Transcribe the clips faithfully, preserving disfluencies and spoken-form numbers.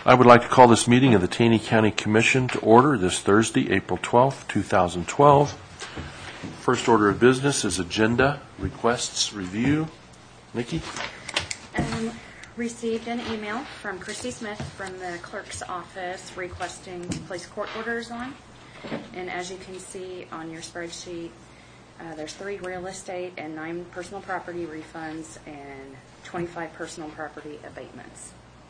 I would like to call this meeting of the Taney County Commission to order this Thursday, April twelfth, two thousand twelve. First order of business is agenda requests review. Nikki? Um, received an email from Christy Smith from the clerk's office requesting to place court orders on. And as you can see on your spreadsheet, uh, there's three real estate and nine personal property refunds and twenty-five personal property abatements.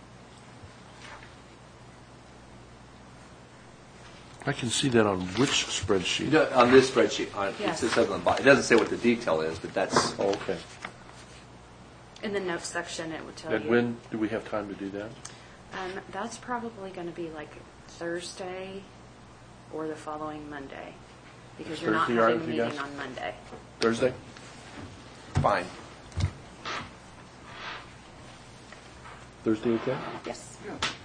I can see that on which spreadsheet? No, on this spreadsheet. On, Yes. It says on the bottom. It doesn't say what the detail is, but that's... Oh, okay. In the notes section, it would tell And you. when do we have time to do that? Um, that's probably going to be like Thursday or the following Monday, because you're not Thursday all right having a with you meeting guys? on Monday. Thursday? fine. Thursday, okay? Yes.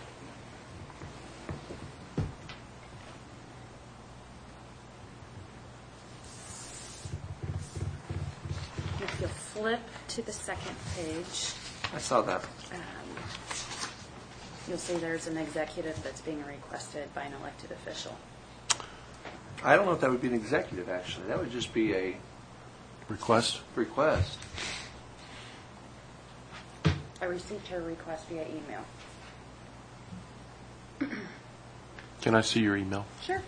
If you'll flip to the second page, I saw that. um, you'll see there's an executive that's being requested by an elected official. I don't know if that would be an executive, actually. That would just be a Request? request. I received her request via email. Can I see your email? Sure.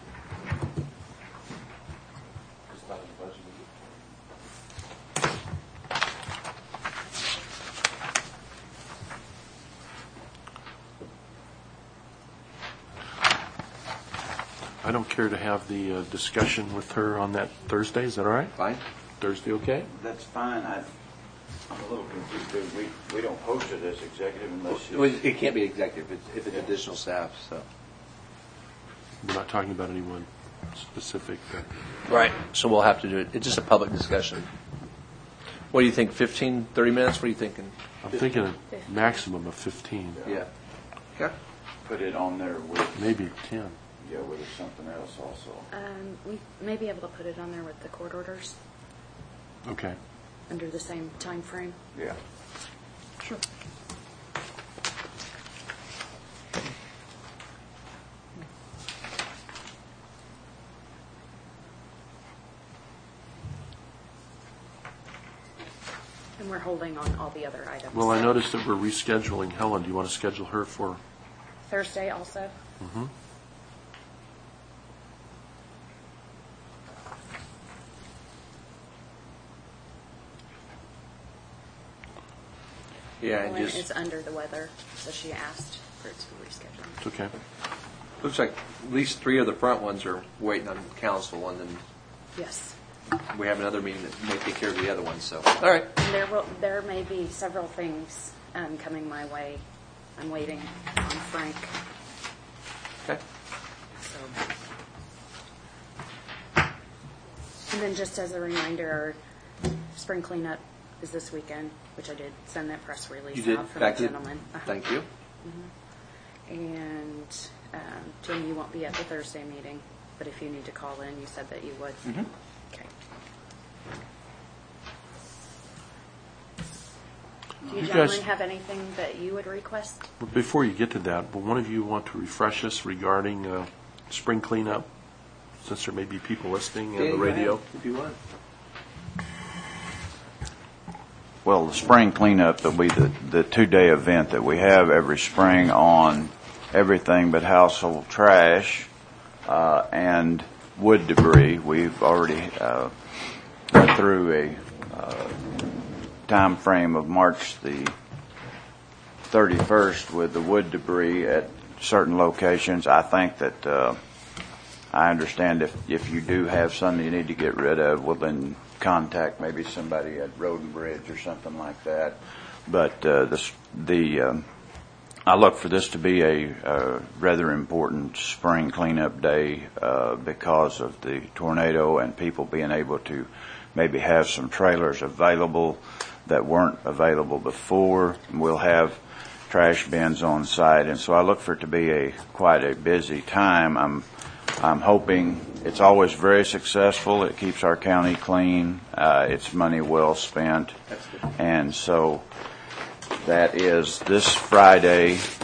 I don't care to have the uh, discussion with her on that Thursday. Is that all right? Fine. Thursday, okay? That's fine. I, I'm a little confused because we, we don't post it as executive unless Well, you... it can't be executive if it's, if it's additional staff, so... We're not talking about anyone specific. uh, Right. So we'll have to do it. It's just a public discussion. What do you think, fifteen, thirty minutes? What are you thinking? I'm thinking a maximum of fifteen, Yeah. Okay. Put it on there with, maybe ten. yeah, with something else also. Um, we may be able to put it on there with the court orders Okay. under the same time frame. Yeah. Sure. And we're holding on all the other items. Well, I noticed that we're rescheduling Helen. Do you want to schedule her for? Thursday also? Mhm. Yeah, and When just... it's under the weather, so she asked for it to be rescheduled. It's okay. Looks like at least three of the front ones are waiting on council, and then Yes. we have another meeting that may take care of the other ones, so... All right. And there will, there may be several things um, coming my way. I'm waiting on Frank, Okay. so. And then just as a reminder, our spring cleanup is this weekend, which I did send that press release You did? out from Back the to- gentleman. Uh-huh. Thank you. And um, Jim, you won't be at the Thursday meeting, but if you need to call in, you said that you would. Mhm. Okay. Do you You gentlemen guys- have anything that you would request? Well, before you get to that, will one of you want to refresh us regarding uh, spring cleanup, since there may be people listening on Yeah, the go ahead, radio? if you want. Well, the spring cleanup will be the, the two-day event that we have every spring on everything but household trash uh, and wood debris. We've already uh, gone through a uh, time frame of March the thirty-first with the wood debris at certain locations. I think that uh, I understand if, if you do have something you need to get rid of, well, then contact maybe somebody at Road and Bridge or something like that. But uh, the, the um, I look for this to be a, a rather important spring cleanup day uh, because of the tornado and people being able to maybe have some trailers available that weren't available before. We'll have trash bins on site, and so I look for it to be a quite a busy time. I'm I'm hoping it's always very successful. It keeps our county clean. Uh, it's money well spent. And so that is this Friday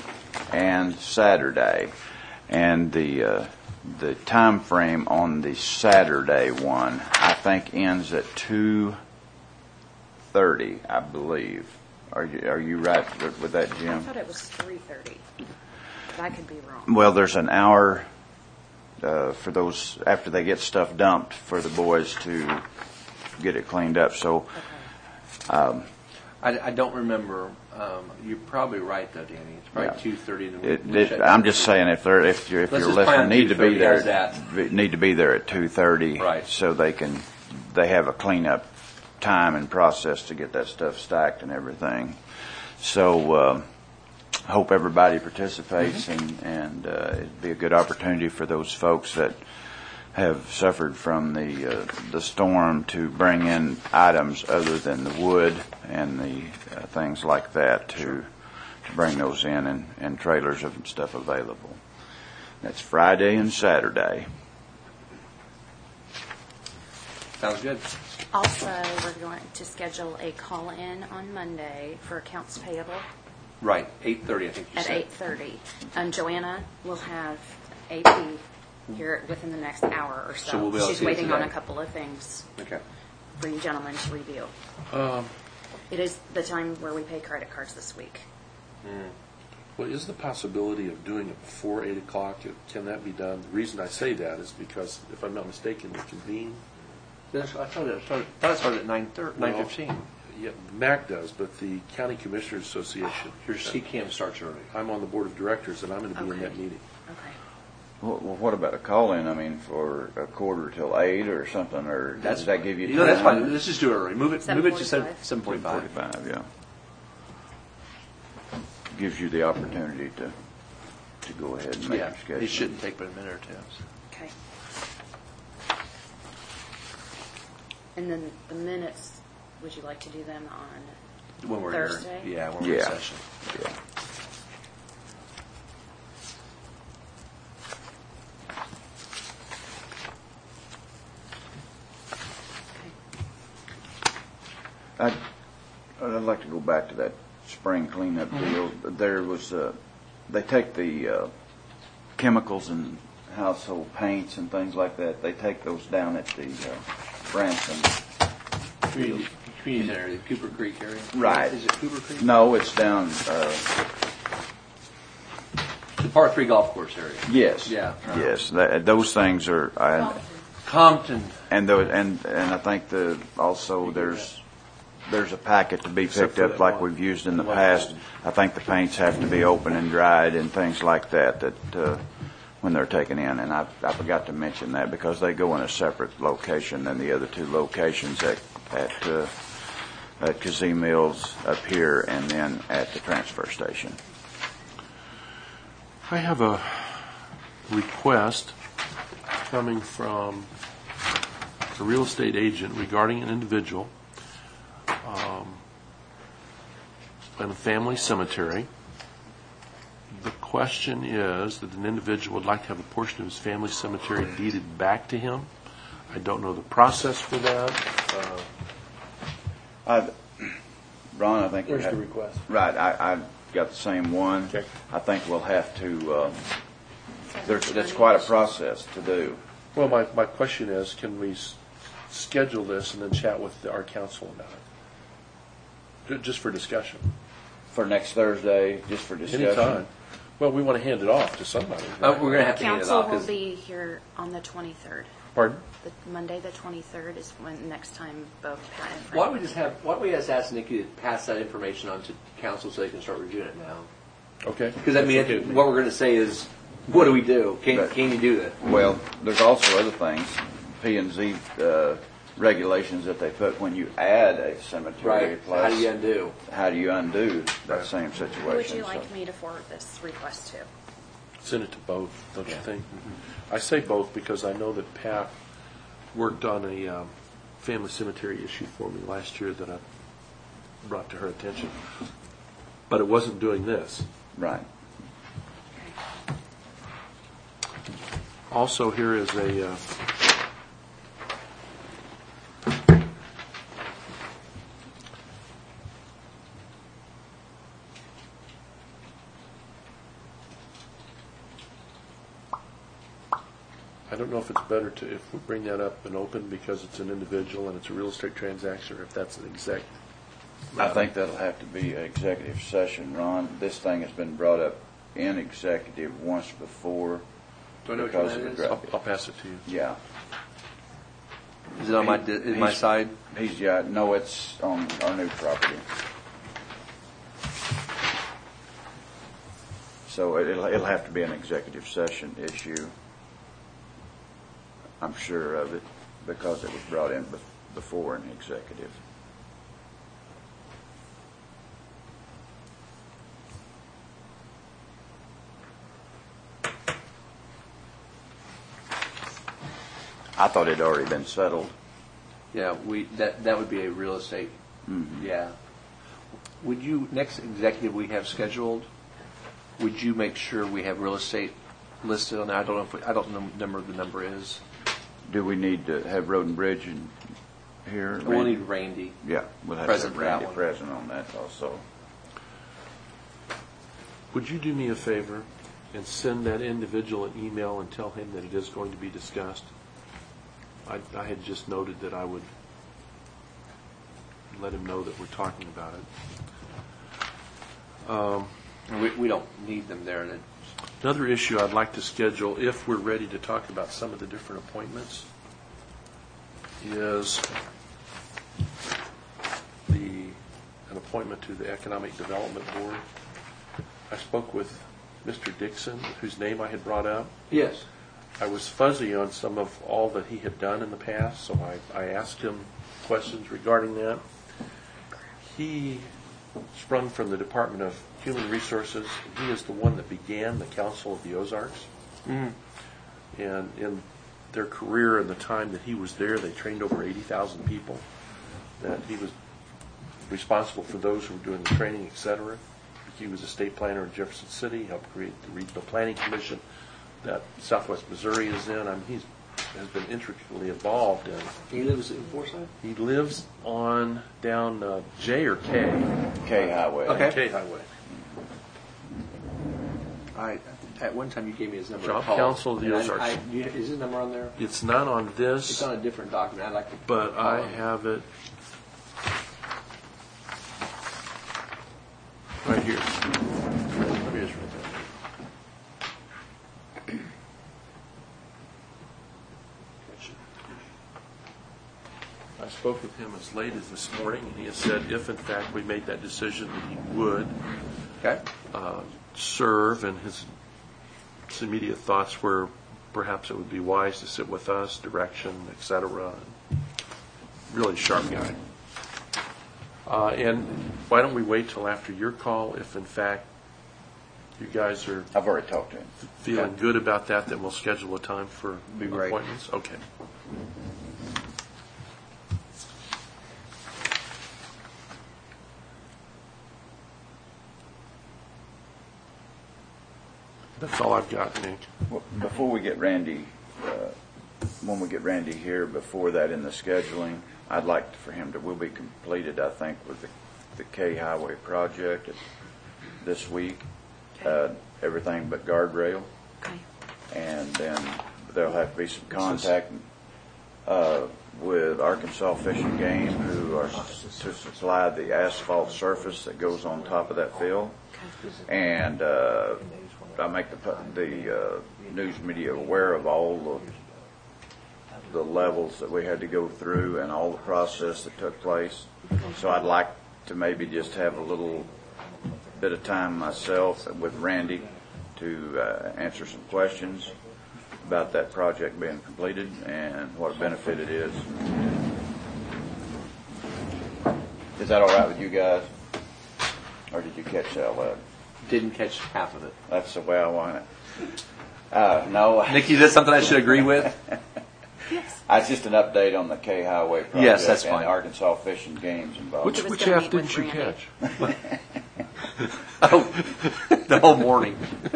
and Saturday. And the uh, the time frame on the Saturday one, I think, ends at two thirty, I believe. Are you are you right with, with that, I Jim? thought it was three thirty, but I could be wrong. Well, there's an hour uh, for those after they get stuff dumped for the boys to get it cleaned up. So. Um, I, I don't remember. Um, you're probably right, though, Danny. It's probably Yeah. two thirty. It, it, I'm just saying, if they're if you're if Let's your just plan listener need to be two thirty, how's there, that? be- need to be there at two thirty, Right. so they can they have a cleanup time and process to get that stuff stacked and everything. So, uh, hope everybody participates, Mm-hmm. and and uh, it'd be a good opportunity for those folks that have suffered from the uh, the storm to bring in items other than the wood and the uh, things like that to to bring those in and, and trailers of stuff available. That's Friday and Saturday. Sounds good. Also, we're going to schedule a call-in on Monday for accounts payable Right, eight thirty, I think you at said. eight thirty. Um, Joanna will have A P here within the next hour or so. So we'll be able to She's see it waiting on a today. couple of things Okay. for you gentlemen to review. Um, It is the time where we pay credit cards this week. Well, is the possibility of doing it before eight o'clock? Can that be done? The reason I say that is because, if I'm not mistaken, we convene. That's- I thought it started, I thought it started at nine thirty, nine fifteen. Yeah, MAC does, but the County Commissioners Association. Your C CAM starts early. I'm on the board of directors, and I'm going to be in Okay. that meeting. Okay. Well, well, what about a call-in? I mean, for a quarter till eight or something, or does that give you time? know, that's fine. Let's just do it early. Move it, move it to seven seven forty-five. Forty-five, yeah. Gives you the opportunity to to go ahead and make Yeah, your schedule. it shouldn't take but a minute or two. Okay. And then the minutes, would you like to do them on When we're Thursday? Here. Yeah, when we're in Yeah. session. Yeah. I'd, I'd like to go back to that spring cleanup deal. There was, uh, they take the uh, chemicals and household paints and things like that, they take those down at the uh, Branson. Community, community center, the Cooper Creek area. Right. Is it Cooper Creek? No, it's down, uh, The Par Three Golf Course area. yes. Yeah. Yes, that, those things are, I, Compton. and those, and, and I think the, also there's, there's a packet to be Except picked for up that like one. we've used in the One past. packet. I think the paints have to be open and dried and things like that, that, uh, when they're taken in. And I, I forgot to mention that because they go in a separate location than the other two locations at, at, uh, at Kazee Mills up here and then at the transfer station. I have a request coming from a real estate agent regarding an individual um, in a family cemetery. The question is that an individual would like to have a portion of his family cemetery deeded back to him. I don't know the process for that. Uh, I, Ron, I think you Where's the have- request? Right, I, I got the same one. Okay. I think we'll have to, uh, there's, that's quite a process to do. Well, my, my question is, can we s- schedule this and then chat with our council about it? Ju- Just for discussion. For next Thursday, just for discussion? Anytime. Well, we want to hand it off to somebody. Uh, we're going to have to hand it Council off. will 'cause- be here on the twenty-third. Pardon? The Monday, the twenty-third is when next time both Pat and Frank. Why don't we just have, why don't we just ask Nikki to pass that information on to council so they can start reviewing it now? Okay. Because I mean, I think what we're going to say is, what do we do? Can, Right. can you do that? Well, there's also other things, P and Z, uh, regulations that they put when you add a cemetery Right. place. How do you undo? How do you undo that Right. same Who would situation? you So- like me to forward this request to? Send it to both, don't you think? I say both because I know that Pat worked on a um, family cemetery issue for me last year that I brought to her attention. But it wasn't doing this. Right. Also, here is a, uh, I don't know if it's better to, if we bring that up and open because it's an individual and it's a real estate transaction, or if that's an exec. I think that'll have to be an executive session, Ron. This thing has been brought up in executive once before. Do I know which because one of that the is? gra- I'll, I'll pass it to you. Yeah. Is it on my, He- di- is my he's- side? He's, yeah, no, it's on our new property. So it'll, it'll have to be an executive session issue. I'm sure of it, because it was brought in bef- before an executive. I thought it had already been settled. Yeah, we, that, that would be a real estate, yeah. Would you, next executive we have scheduled, would you make sure we have real estate listed on there? I don't know if, we- I don't know number the number is. Do we need to have Road and Bridge in here? We'll Randy? need Randy. Yeah, we'll have to present have for that Randy one. present on that also. Would you do me a favor and send that individual an email and tell him that it is going to be discussed? I, I had just noted that I would let him know that we're talking about it. Um, We, we don't need them there. That- Another issue I'd like to schedule, if we're ready to talk about some of the different appointments, is the, an appointment to the Economic Development Board. I spoke with Mister Dixon, whose name I had brought up. Yes. I was fuzzy on some of all that he had done in the past, so I, I asked him questions regarding that. He sprung from the Department of Human Resources. He is the one that began the Council of the Ozarks. Mm. And in their career and the time that he was there, they trained over eighty thousand people. That he was responsible for those who were doing the training, et cetera. He was a state planner in Jefferson City, helped create the Regional Planning Commission that Southwest Missouri is in. I mean, he's has been intricately involved in. He lives in Forsyth? He lives on down uh, J or K? K Highway. Okay. K Highway. I, at one time you gave me his number. Job to call. Council of the And I- Ozarks. I- do you- Is his number on there? It's not on It's this, on a different document. I'd like to. but call I him. have it right here. Let me just write that. I spoke with him as late as this morning, and he has said if in fact we made that decision, that he would Okay. uh, serve, and his, his immediate thoughts were perhaps it would be wise to sit with us, direction, et cetera. Really sharp guy. Uh, and why don't we wait till after your call, if in fact you guys are I've already talked to him. feeling good about that, then we'll schedule a time for Be great. appointments? Okay. That's all I've got, Nick. Well, before we get Randy, uh, when we get Randy here, before that in the scheduling, I'd like for him to, we'll be completed, I think, with the, the K Highway project this week. Uh, everything but guardrail. Okay. And then there'll have to be some contact uh, with Arkansas Fish and Game, who are s- to supply the asphalt surface that goes on top of that field. And uh, I make the pu- the uh, news media aware of all the the levels that we had to go through and all the process that took place. So I'd like to maybe just have a little bit of time myself with Randy to uh, answer some questions about that project being completed and what a benefit it is. Is that all right with you guys? Or did you catch that loud? Didn't catch half of it. That's the way I want it. Uh, no. Nikki, is that something I should agree with? Yes. It's just an update on the K Highway project. Yes, that's and fine. the Arkansas Fish and Games involved. Which, was which gonna half meet with didn't you Randy. catch? Oh, the whole morning.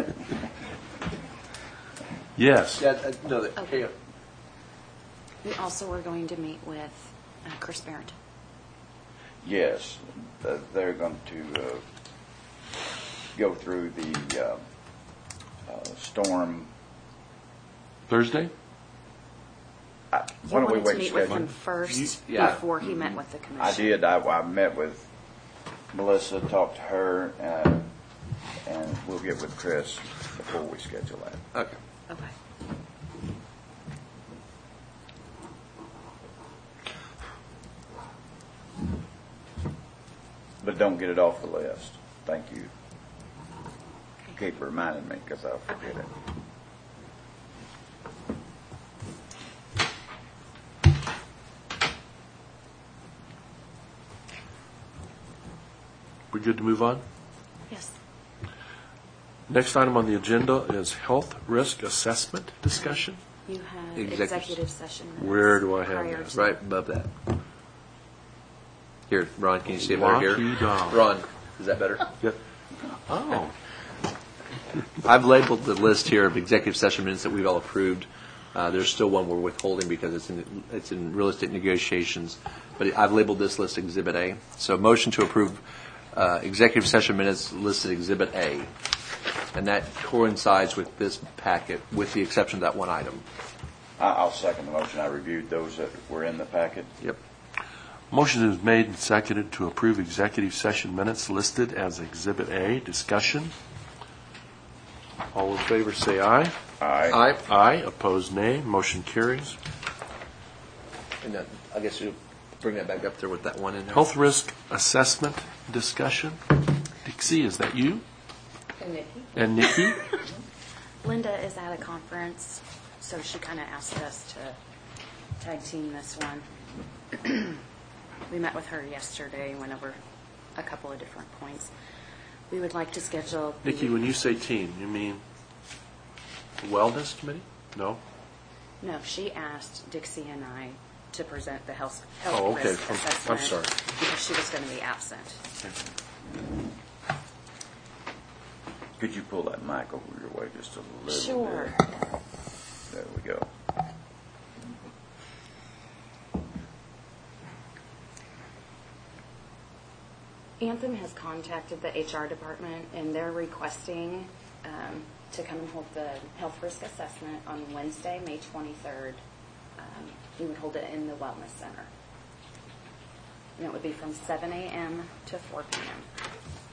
Yes. Yeah, uh, no, the, Okay. We also are going to meet with uh, Chris Barrington. Yes, uh, they're going to uh, go through the uh, uh, storm Thursday? I- You why don't we wanted wait to and meet with schedule? him first yeah. before he met with the commission. I did. I, I met with Melissa, talked to her, uh, and we'll get with Chris before we schedule that. Okay. Okay. But don't get it off the list. Thank you. Keep reminding me because I'll forget it. We good to move on? Yes. Next item on the agenda is health risk assessment discussion. You have Executive- executive session minutes. Where do I have prior that? to- Right above that. Here, Ron, can you see it better here? Lucky dog. Ron, is that better? Yep. Oh, I've labeled the list here of executive session minutes that we've all approved. Uh, there's still one we're withholding because it's in, it's in real estate negotiations. But I've labeled this list Exhibit A. So motion to approve uh, executive session minutes listed Exhibit A. And that coincides with this packet, with the exception of that one item. I- I'll second the motion. I reviewed those that were in the packet. Yep. motion is made and seconded to approve executive session minutes listed as Exhibit A. Discussion. All in favor say aye. Aye. Aye. Aye. Opposed, nay. Motion carries. And then I guess you bring that back up there with that one in there. Health risk assessment discussion. Dixie, is that you? And Nikki? And Nikki? Linda is at a conference, so she kind of asked us to tag team this one. We met with her yesterday, went over a couple of different points. We would like to schedule. the- Nikki, when you say team, you mean wellness committee? No? No, she asked Dixie and I to present the health, health Oh, okay. risk I'm- assessment. I'm sorry. Because she was going to be absent. Could you pull that mic over your way just a little Sure. bit? There we go. Anthem has contacted the H R department, and they're requesting um, to come and hold the health risk assessment on Wednesday, May twenty-third. Um, We would hold it in the Wellness Center. And it would be from seven a.m. to four p.m.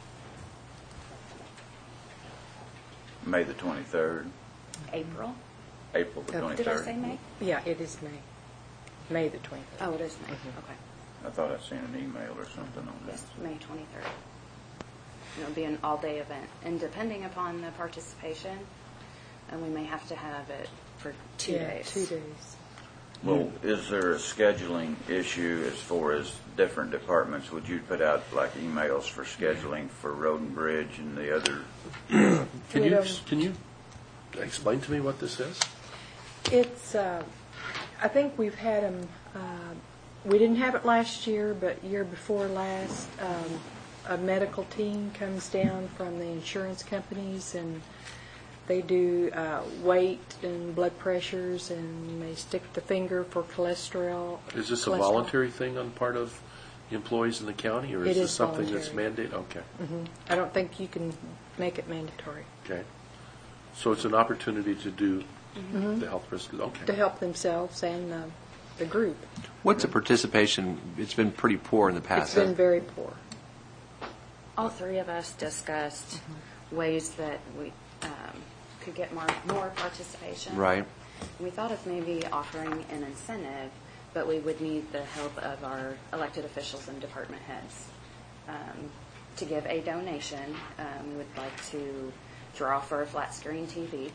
May the twenty-third, April? April the Oh, twenty-third. Did I say May? Yeah, it is May. May the twenty-third. Oh, it is May. Okay. I thought I'd seen an email or something on that. Yes, May twenty-third. It'll be an all-day event, and depending upon the participation, and we may have to have it for two Yeah, days. two days. Well, is there a scheduling issue as far as different departments? Would you put out like emails for scheduling for Road and Bridge and the other? Can We you, don't- can you explain to me what this is? It's, uh, I think we've had them, uh, we didn't have it last year, but year before last, um, a medical team comes down from the insurance companies, and they do uh, weight and blood pressures, and they stick the finger for cholesterol. Is this a cholesterol. voluntary thing on the part of the employees in the county, or is It this is something that's voluntary. mandated? Okay, Mhm. I don't think you can make it mandatory. okay. So it's an opportunity to do the health risk, To okay. help themselves and uh, the group. What's the participation? It's been pretty poor in the past. It's been very poor. All three of us discussed ways that we um, could get more, more participation. Right. We thought of maybe offering an incentive, but we would need the help of our elected officials and department heads um, to give a donation. Um, we would like to draw for a flat screen T V.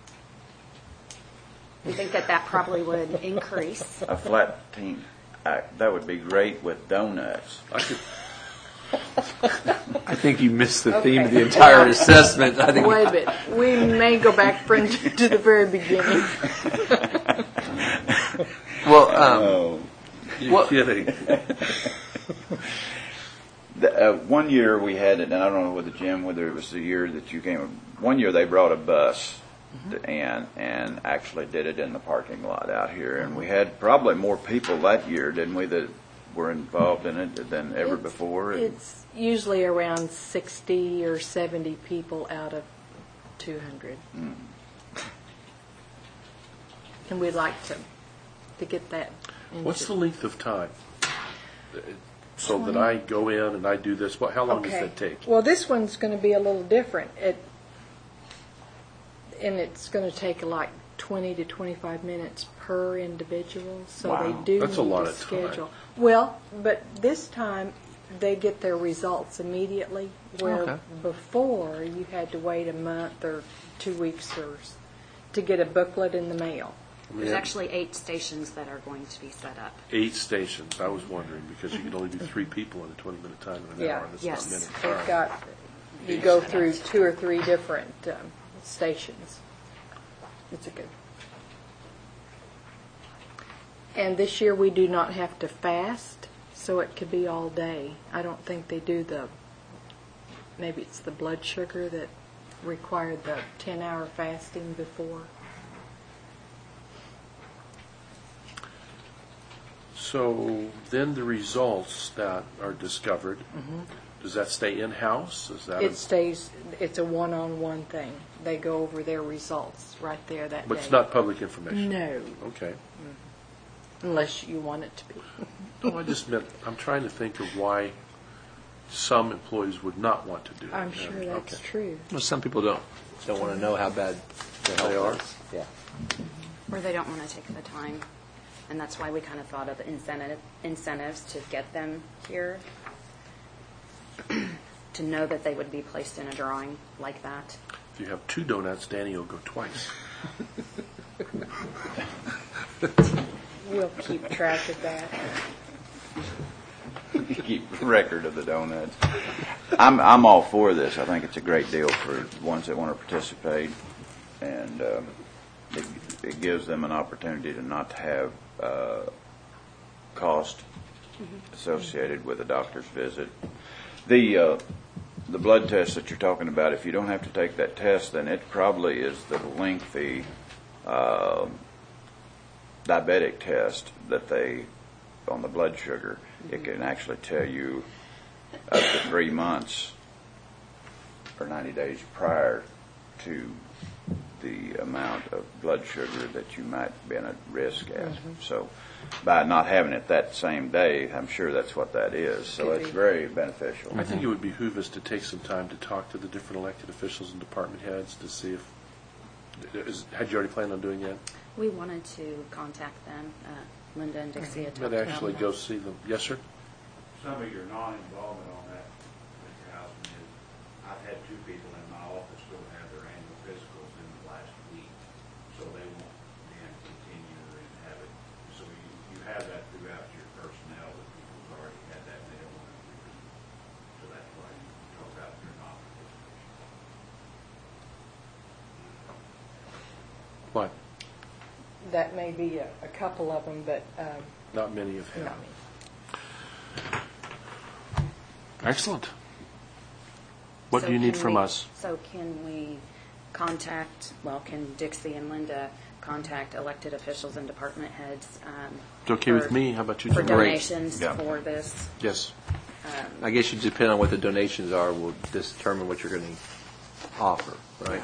We think that that probably would increase. A flat team, I- that would be great with donuts. I could, I think you missed the theme of the Okay. entire assessment. I think Wait a minute. We may go back friend to the very beginning. Well, um, Oh. you're Well- kidding. The, uh, one year we had it, and I don't know whether Jim, whether it was the year that you came. One year they brought a bus to Ann and actually did it in the parking lot out here, and we had probably more people that year, didn't we, that were involved in it than ever It's- before? And- It's usually around sixty or seventy people out of two hundred. Mm. And we'd like to to get that. What's the into- length of time? So that I go in and I do this, what, how long does Okay. that take? Well, this one's going to be a little different. It, and it's going to take like twenty to twenty-five minutes per individual, so Wow. they do That's a need lot to of time. schedule. Well, but this time, they get their results immediately, where Okay. before, you had to wait a month or two weeks or, s- to get a booklet in the mail. There's Yeah. actually eight stations that are going to be set up. Eight stations, I was wondering, because you can only do three people in a twenty-minute time in an Yeah. hour. That's Yes. not many. All They've right. got, you go through two or three different um, stations. It's a good. And this year, we do not have to fast, so it could be all day. I don't think they do the, maybe it's the blood sugar that required the ten-hour fasting before. So then the results that are discovered, does that stay in-house? Is that, It a- stays, it's a one-on-one thing. They go over their results right there that day. but it's not public information? No, Okay. unless you want it to be. No, I just meant, I'm trying to think of why some employees would not want to do it. I'm sure that's Okay. true. Well, some people don't, don't want to know how bad their health They are? is. Yeah. Or they don't want to take the time. And that's why we kind of thought of incentive, incentives to get them here, to know that they would be placed in a drawing like that. If you have two donuts, Danny will go twice. We'll keep track of that. Keep record of the donuts. I'm, I'm all for this. I think it's a great deal for ones that want to participate, and um, it, it gives them an opportunity to not have uh, cost associated with a doctor's visit. The uh, the blood test that you're talking about, if you don't have to take that test, then it probably is the lengthy uh, diabetic test that they, on the blood sugar, it can actually tell you up to three months or ninety days prior to the amount of blood sugar that you might be at risk at. So by not having it that same day, I'm sure that's what that is. So Could it's be. very beneficial. I think it would behoove us to take some time to talk to the different elected officials and department heads to see if, is, had you already planned on doing that? We wanted to contact them. Uh, Linda and Dixie had talked But about actually that. go see them. Yes, sir? Some of your non-involvement on that, Mister Houseman, is I've had two people in my office go have their annual physicals in the last week, so they won't then continue and have it. So you, you have that throughout your personnel, that people's already had that, and they don't want to repeat. So that's why you talk about your non-participation. What? That may be a, a couple of them, but um, Not many have had. not me. Excellent. What So do you need can from we- us? So can we contact, well, can Dixie and Linda contact elected officials and department heads? um, It's okay with for- me. How about you, For Jim? Great. donations Yeah. for this? Yes. I guess you depend on what the donations are, will determine what you're going to offer, right?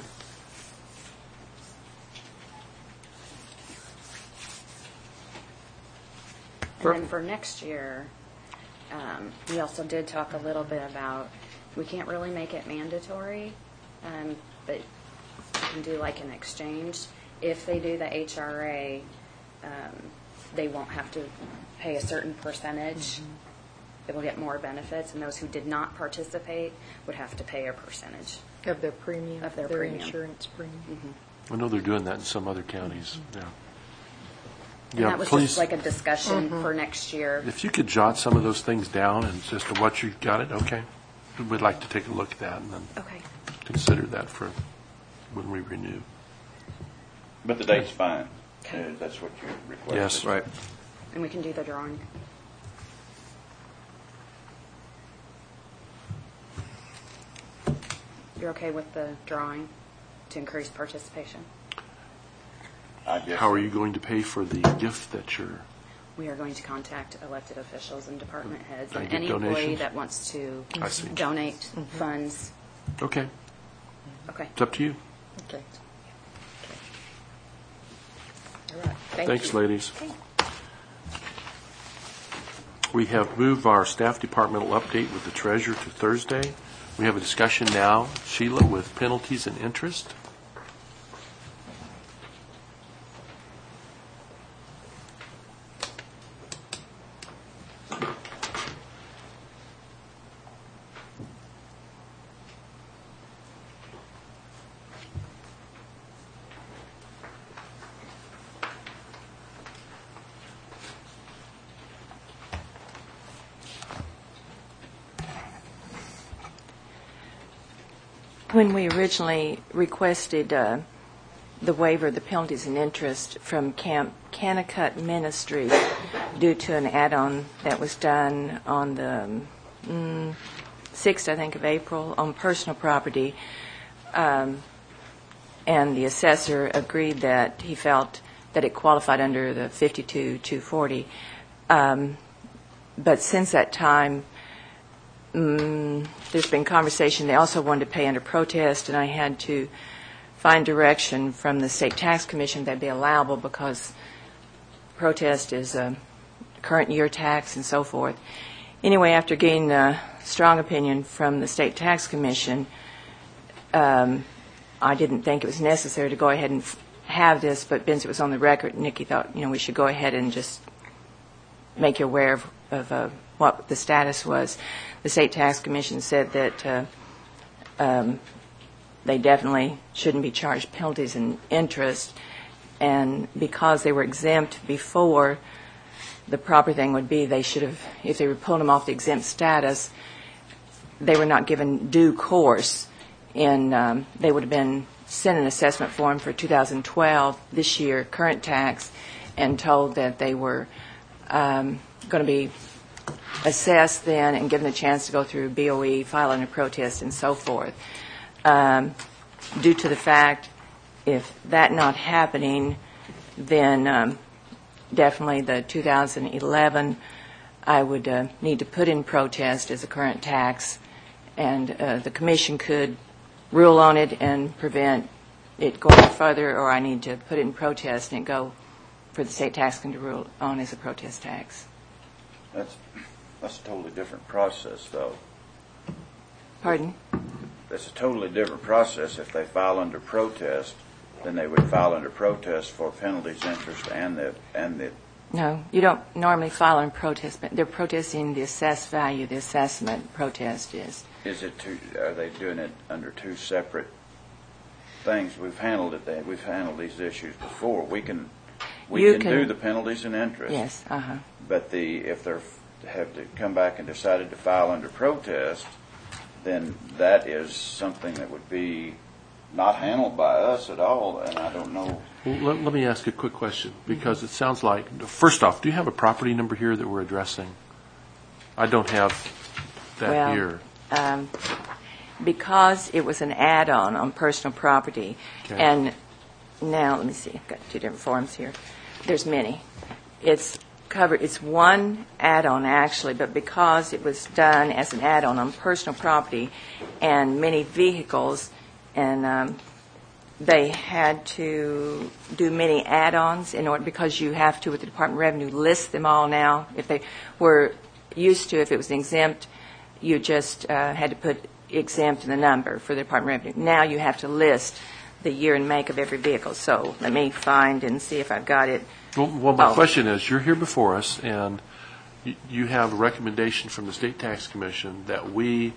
And then for next year, um, we also did talk a little bit about, we can't really make it mandatory, um, but we can do like an exchange. If they do the H R A, um, they won't have to pay a certain percentage. They will get more benefits, and those who did not participate would have to pay a percentage. Of their premium. Of their premium. insurance premium. I know they're doing that in some other counties. Yeah. And Yeah, that was please, just like a discussion for next year. if you could jot some of those things down and just to what you got it, okay. We'd like to take a look at that and then Okay. consider that for when we renew. But the date's fine. Okay. Uh, That's what you requested. Yes. Right. And we can do the drawing. You're okay with the drawing to increase participation? I guess. How are you going to pay for the gift that you're, We are going to contact elected officials and department heads I and get any employee donations? that wants to I see. donate funds. okay, Okay. it's up to you. Okay. All right. Thank Thanks, you. ladies. Okay. We have moved our staff departmental update with the treasurer to Thursday. We have a discussion now, Sheila, with penalties and interest. When we originally requested uh, the waiver of the penalties and interest from Camp Kanakut Ministry due to an add-on that was done on the mm, sixth, I think, of April on personal property, um, and the assessor agreed that he felt that it qualified under the fifty-two two forty. Um, but since that time, Mm, there's been conversation. They also wanted to pay under protest, and I had to find direction from the State Tax Commission that'd be allowable because protest is a current year tax and so forth. Anyway, after getting a strong opinion from the State Tax Commission, um, I didn't think it was necessary to go ahead and f- have this, but since it was on the record, Nikki thought, you know, we should go ahead and just make you aware of, of uh, what the status was. The State Tax Commission said that uh, um, they definitely shouldn't be charged penalties and interest, and because they were exempt before, the proper thing would be they should have, if they were pulling them off the exempt status, they were not given due course, and um, they would have been sent an assessment form for two thousand twelve, this year, current tax, and told that they were um, going to be assessed then and given a chance to go through B O E, file under protest, and so forth. Um, due to the fact, if that not happening, then um, definitely the two thousand eleven, I would uh, need to put in protest as a current tax, and uh, the Commission could rule on it and prevent it going further, or I need to put it in protest and it go for the State Tax Commission to rule on as a protest tax. That's, that's a totally different process, though. Pardon? That's a totally different process. If they file under protest, then they would file under protest for penalties, interest, and the and the. No, you don't normally file in protest, but they're protesting the assessed value. The assessment protest is. Is it two? Are they doing it under two separate things? We've handled it. They, we've handled these issues before. We can. We You can, can- do the penalties and interest. Yes. Uh huh. But the if they're have to come back and decided to file under protest, then that is something that would be not handled by us at all, and I don't know. Well, let, let me ask a quick question, because it sounds like, first off, do you have a property number here that we're addressing? I don't have that Well, here. Um, because it was an add-on on personal property, Okay. and now let me see. I've got two different forms here. There's many. It's covered. It's one add-on actually, but because it was done as an add-on on personal property and many vehicles, and um, they had to do many add-ons in order, because you have to with the Department of Revenue list them all now. If they were used to, if it was exempt, you just uh, had to put exempt in the number for the Department of Revenue. Now you have to list the year and make of every vehicle. So let me find and see if I've got it. Well, well my Oh. question is, you're here before us, and you, you have a recommendation from the State Tax Commission that we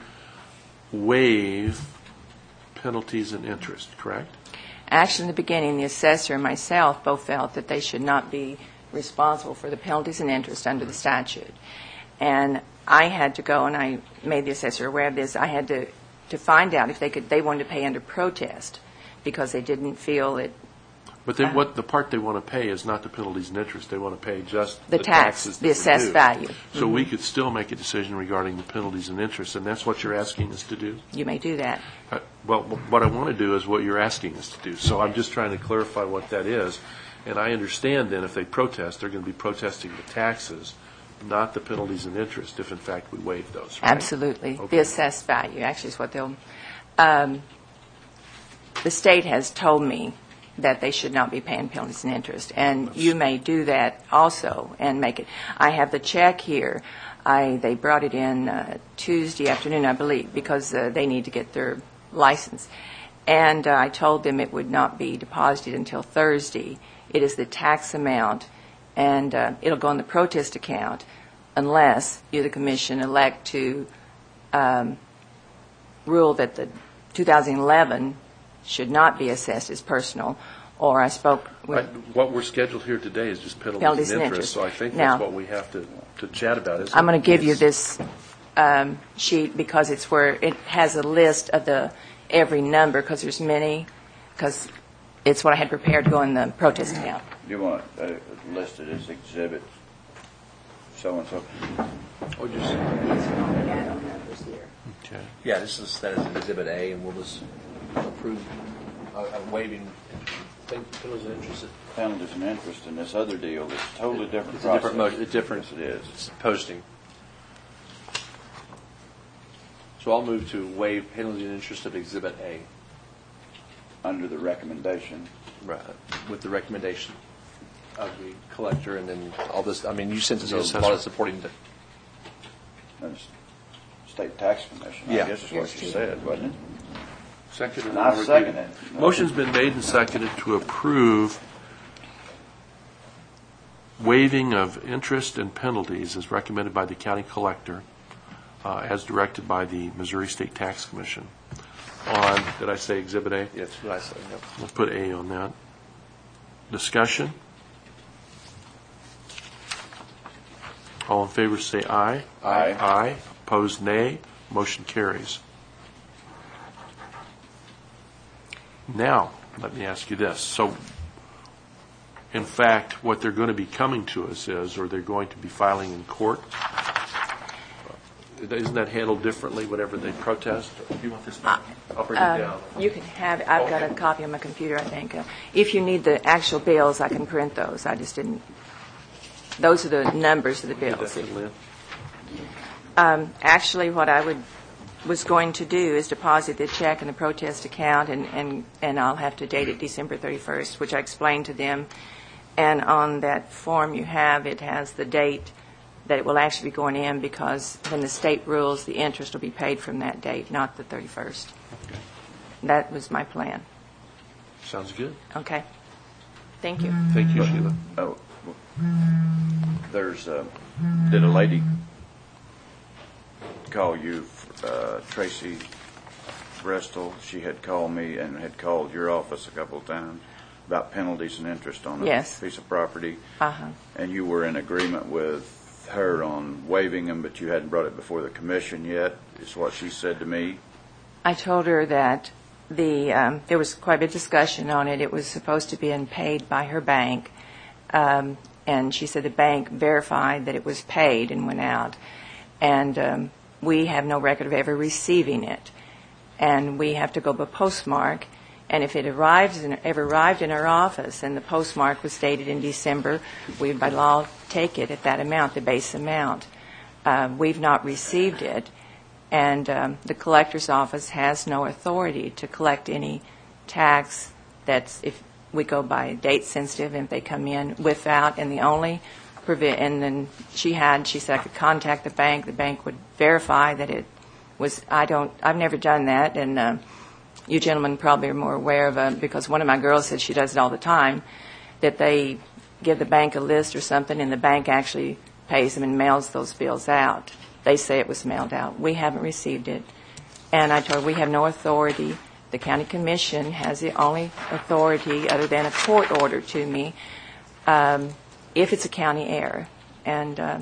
waive penalties and interest, correct? Actually, in the beginning, the assessor and myself both felt that they should not be responsible for the penalties and interest under the statute. And I had to go, and I made the assessor aware of this, I had to, to find out if they could, they wanted to pay under protest because they didn't feel it. But they, what the part they want to pay is not the penalties and interest. They want to pay just The the, tax, taxes the that we assessed do. value. So Mhm. we could still make a decision regarding the penalties and interest, and that's what you're asking us to do? You may do that. Uh, Well, what I want to do is what you're asking us to do. So I'm just trying to clarify what that is. And I understand then if they protest, they're going to be protesting the taxes, not the penalties and interest, if in fact we waive those, right? Absolutely. Okay. The assessed value actually is what they'll. Um, the state has told me that they should not be paying penalties and interest, and you may do that also and make it. I have the check here. I they brought it in uh, Tuesday afternoon, I believe, because uh, they need to get their license. And uh, I told them it would not be deposited until Thursday. It is the tax amount, and uh, it'll go in the protest account unless you, the commission, elect to um, rule that the two thousand eleven should not be assessed as personal. Or I spoke with... Right. What we're scheduled here today is just penalties, Penalties and and interest, interest. so I think Now- that's what we have to, to chat about, isn't I'm it? going to give you this um, sheet because it's where it has a list of the every number, because there's many, because it's what I had prepared to go in the protest account. You want it uh, listed as exhibit so-and-so? Or just, Okay. yeah, this is, that is Exhibit A, and we'll just approve uh, uh, waiving penalties and interest. Penalties and interest in this other deal is totally different It's a different, process. mo- a different Yes, it is. it's posting. So I'll move to waive penalty and interest of Exhibit A. Under the recommendation. Right, with the recommendation of the collector, and then all this, I mean, you sent us The a lot assessor. of supporting, doc- That's State Tax Commission, I Yeah. guess is what you said, wasn't it? Seconded. And I second it. Motion's been made and seconded to approve waiving of interest and penalties as recommended by the county collector, uh, as directed by the Missouri State Tax Commission. On, did I say Exhibit A? yeah, that's what I said, yeah. Let's put A on that. Discussion? All in favor say aye. Aye. Aye. Opposed, nay. Motion carries. Now, let me ask you this. So, in fact, what they're going to be coming to us is, or they're going to be filing in court, isn't that handled differently, whatever they protest? Do you want this back? I'll bring it Um, down. You can have it. I've got a copy on my computer, I think. Uh, If you need the actual bills, I can print those. I just didn't, those are the numbers of the Give bills. that to Lynn. Um, Actually, what I would, was going to do is deposit the check in the protest account, and, and, and I'll have to date it December thirty-first, which I explained to them. And on that form you have, it has the date that it will actually be going in, because when the state rules, the interest will be paid from that date, not the thirty-first. Okay. That was my plan. Sounds good. Okay? Thank you. Thank you, Sheila. Oh, there's, uh, did a lady call you, uh, Tracy Bristol? She had called me and had called your office a couple of times about penalties and interest on a Yes. piece of property. Uh-huh. And you were in agreement with her on waiving them, but you hadn't brought it before the commission yet, is what she said to me. I told her that the um, there was quite a bit of discussion on it. It was supposed to be paid by her bank, um, and she said the bank verified that it was paid and went out. And um, we have no record of ever receiving it. And we have to go by postmark. And if it arrives in, ever arrived in our office and the postmark was dated in December, we by law take it at that amount, the base amount. Uh, we've not received it. And um, the collector's office has no authority to collect any tax that's, if we go by date sensitive, and if they come in without, and the only provi- and then she had, she said I could contact the bank, the bank would verify that it was, I don't, I've never done that, and uh, you gentlemen probably are more aware of it, because one of my girls said she does it all the time, that they give the bank a list or something, and the bank actually pays them and mails those bills out. They say it was mailed out. We haven't received it. And I told her we have no authority. The county commission has the only authority other than a court order to me um, if it's a county error. And uh,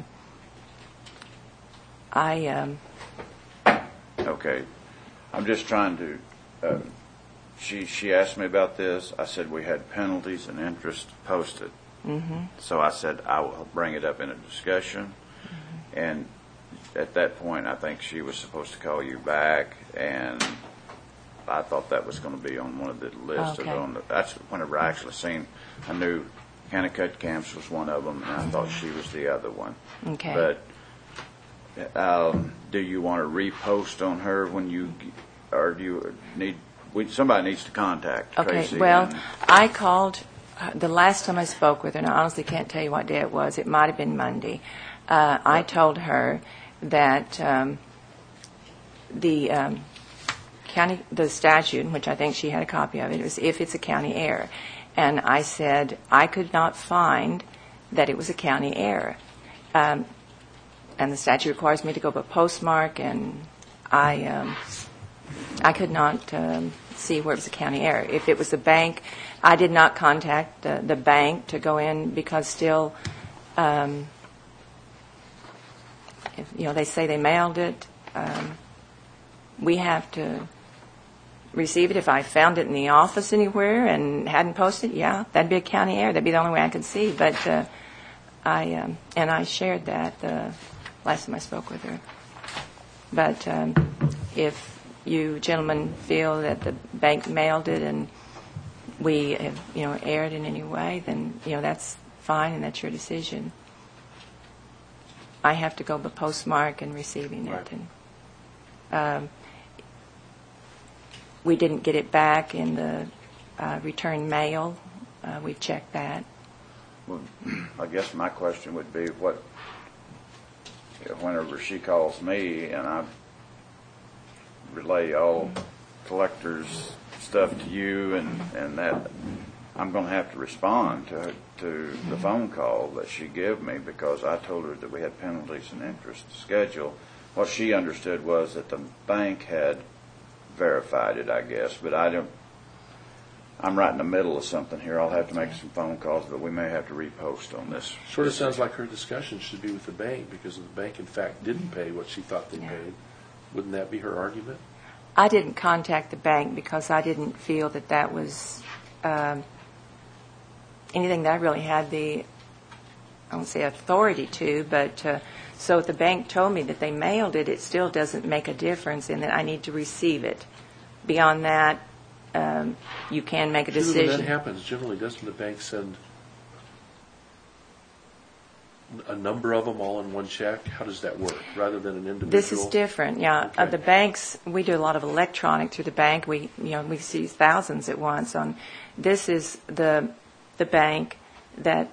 I... Um, Okay. I'm just trying to, uh, she, she asked me about this. I said we had penalties and interest posted. Mm-hmm. So I said I will bring it up in a discussion. Mm-hmm. And at that point, I think she was supposed to call you back, and I thought that was going to be on one of the lists. Okay. Or on the, that's whenever I actually seen, I knew Kanakuk Camps was one of them, and I thought she was the other one. Okay. But um, do you want to repost on her when you, or do you need, we, somebody needs to contact Okay, Tracy? well, and- I called, uh, the last time I spoke with her, and I honestly can't tell you what day it was, it might have been Monday. uh, I told her that um, the um, county, the statute, which I think she had a copy of it, was if it's a county error. And I said I could not find that it was a county error. Um, and the statute requires me to go by postmark, and I um, I could not um, see where it was a county error. If it was a bank, I did not contact the, the bank to go in because still, um, if, you know, they say they mailed it. Um, we have to receive it. If I found it in the office anywhere and hadn't posted, yeah, that'd be a county error. That'd be the only way I could see. But uh, I um, and I shared that the last time I spoke with her. But um, if you gentlemen feel that the bank mailed it and we have, you know, erred in any way, then, you know, that's fine and that's your decision. I have to go by postmark and receiving it. Right. And um, we didn't get it back in the uh, return mail. Uh, we've checked that. Well, I guess my question would be, what, whenever she calls me and I relay all collectors' stuff to you and, and that, I'm going to have to respond to to the phone call that she gave me because I told her that we had penalties and interest schedule. What she understood was that the bank had verified it, I guess, but I don't. I'm right in the middle of something here. I'll have to make some phone calls, but we may have to repost on this. Sort of sounds like her discussion should be with the bank because if the bank, in fact, didn't pay what she thought they Yeah. paid, wouldn't that be her argument? I didn't contact the bank because I didn't feel that that was um, anything that I really had the, I won't say authority to, but uh, so if the bank told me that they mailed it, it still doesn't make a difference in that I need to receive it. Beyond that, um, you can make a Usually decision. when that happens, generally, doesn't the bank send a number of them all in one check? How does that work, rather than an individual? This is different, yeah. Okay. Uh, the banks, we do a lot of electronic through the bank. We, you know, we see thousands at once. On this is the the bank that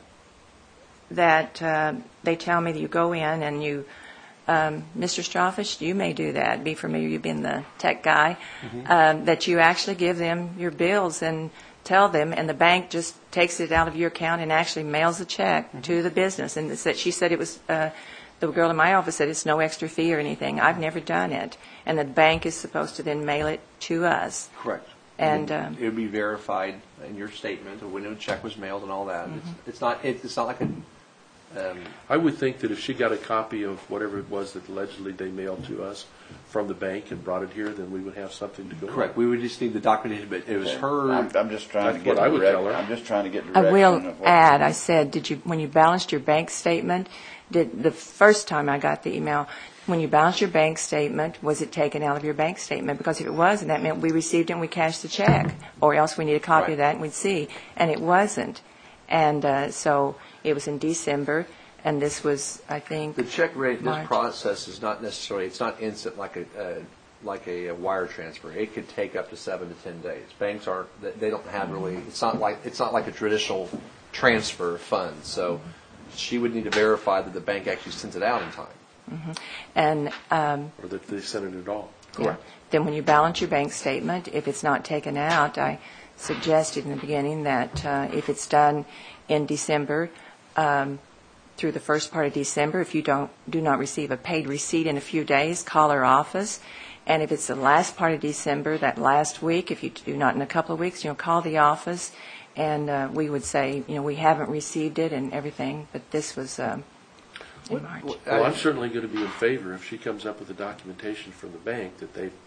that uh, they tell me that you go in and you, um, Mister Strawfish, you may do that. Be familiar, you've been the tech guy. Mm-hmm. Um, that you actually give them your bills and tell them, and the bank just takes it out of your account and actually mails a check Mm-hmm. to the business. And it's that she said it was, uh, the girl in my office said it's no extra fee or anything. I've never done it. And the bank is supposed to then mail it to us. Correct. And it, um, it would be verified in your statement of when a check was mailed and all that. It's, it's not. It, it's not like a. Um, I would think that if she got a copy of whatever it was that allegedly they mailed to us from the bank and brought it here, then we would have something to go on. correct. We would just need the documentation, but it was her. I'm, I'm just trying That's to get what I would direct, tell her. I'm just trying to get I direction will of what add, I said, did you, when you balanced your bank statement, did the first time I got the email, when you balanced your bank statement, was it taken out of your bank statement? Because if it was, then that meant we received it and we cashed the check, or else we need a copy Right. of that and we'd see. And it wasn't. And uh, so it was in December, and this was, I think, The check rate, this March. process is not necessarily, it's not instant like a, uh, like a, a wire transfer. It could take up to seven to ten days. Banks aren't, they- they don't have really, it's not like, it's not like a traditional transfer of funds. So she would need to verify that the bank actually sends it out in time. and um, Or that they sent it at all. Yeah. Then when you balance your bank statement, if it's not taken out, I suggested in the beginning that uh, if it's done in December, um, through the first part of December, if you don't do not receive a paid receipt in a few days, call our office. And if it's the last part of December, that last week, if you do not in a couple of weeks, you know, call the office, and uh, we would say, you know, we haven't received it and everything, but this was um, in March. Well, I'm certainly going to be in favor if she comes up with the documentation from the bank that they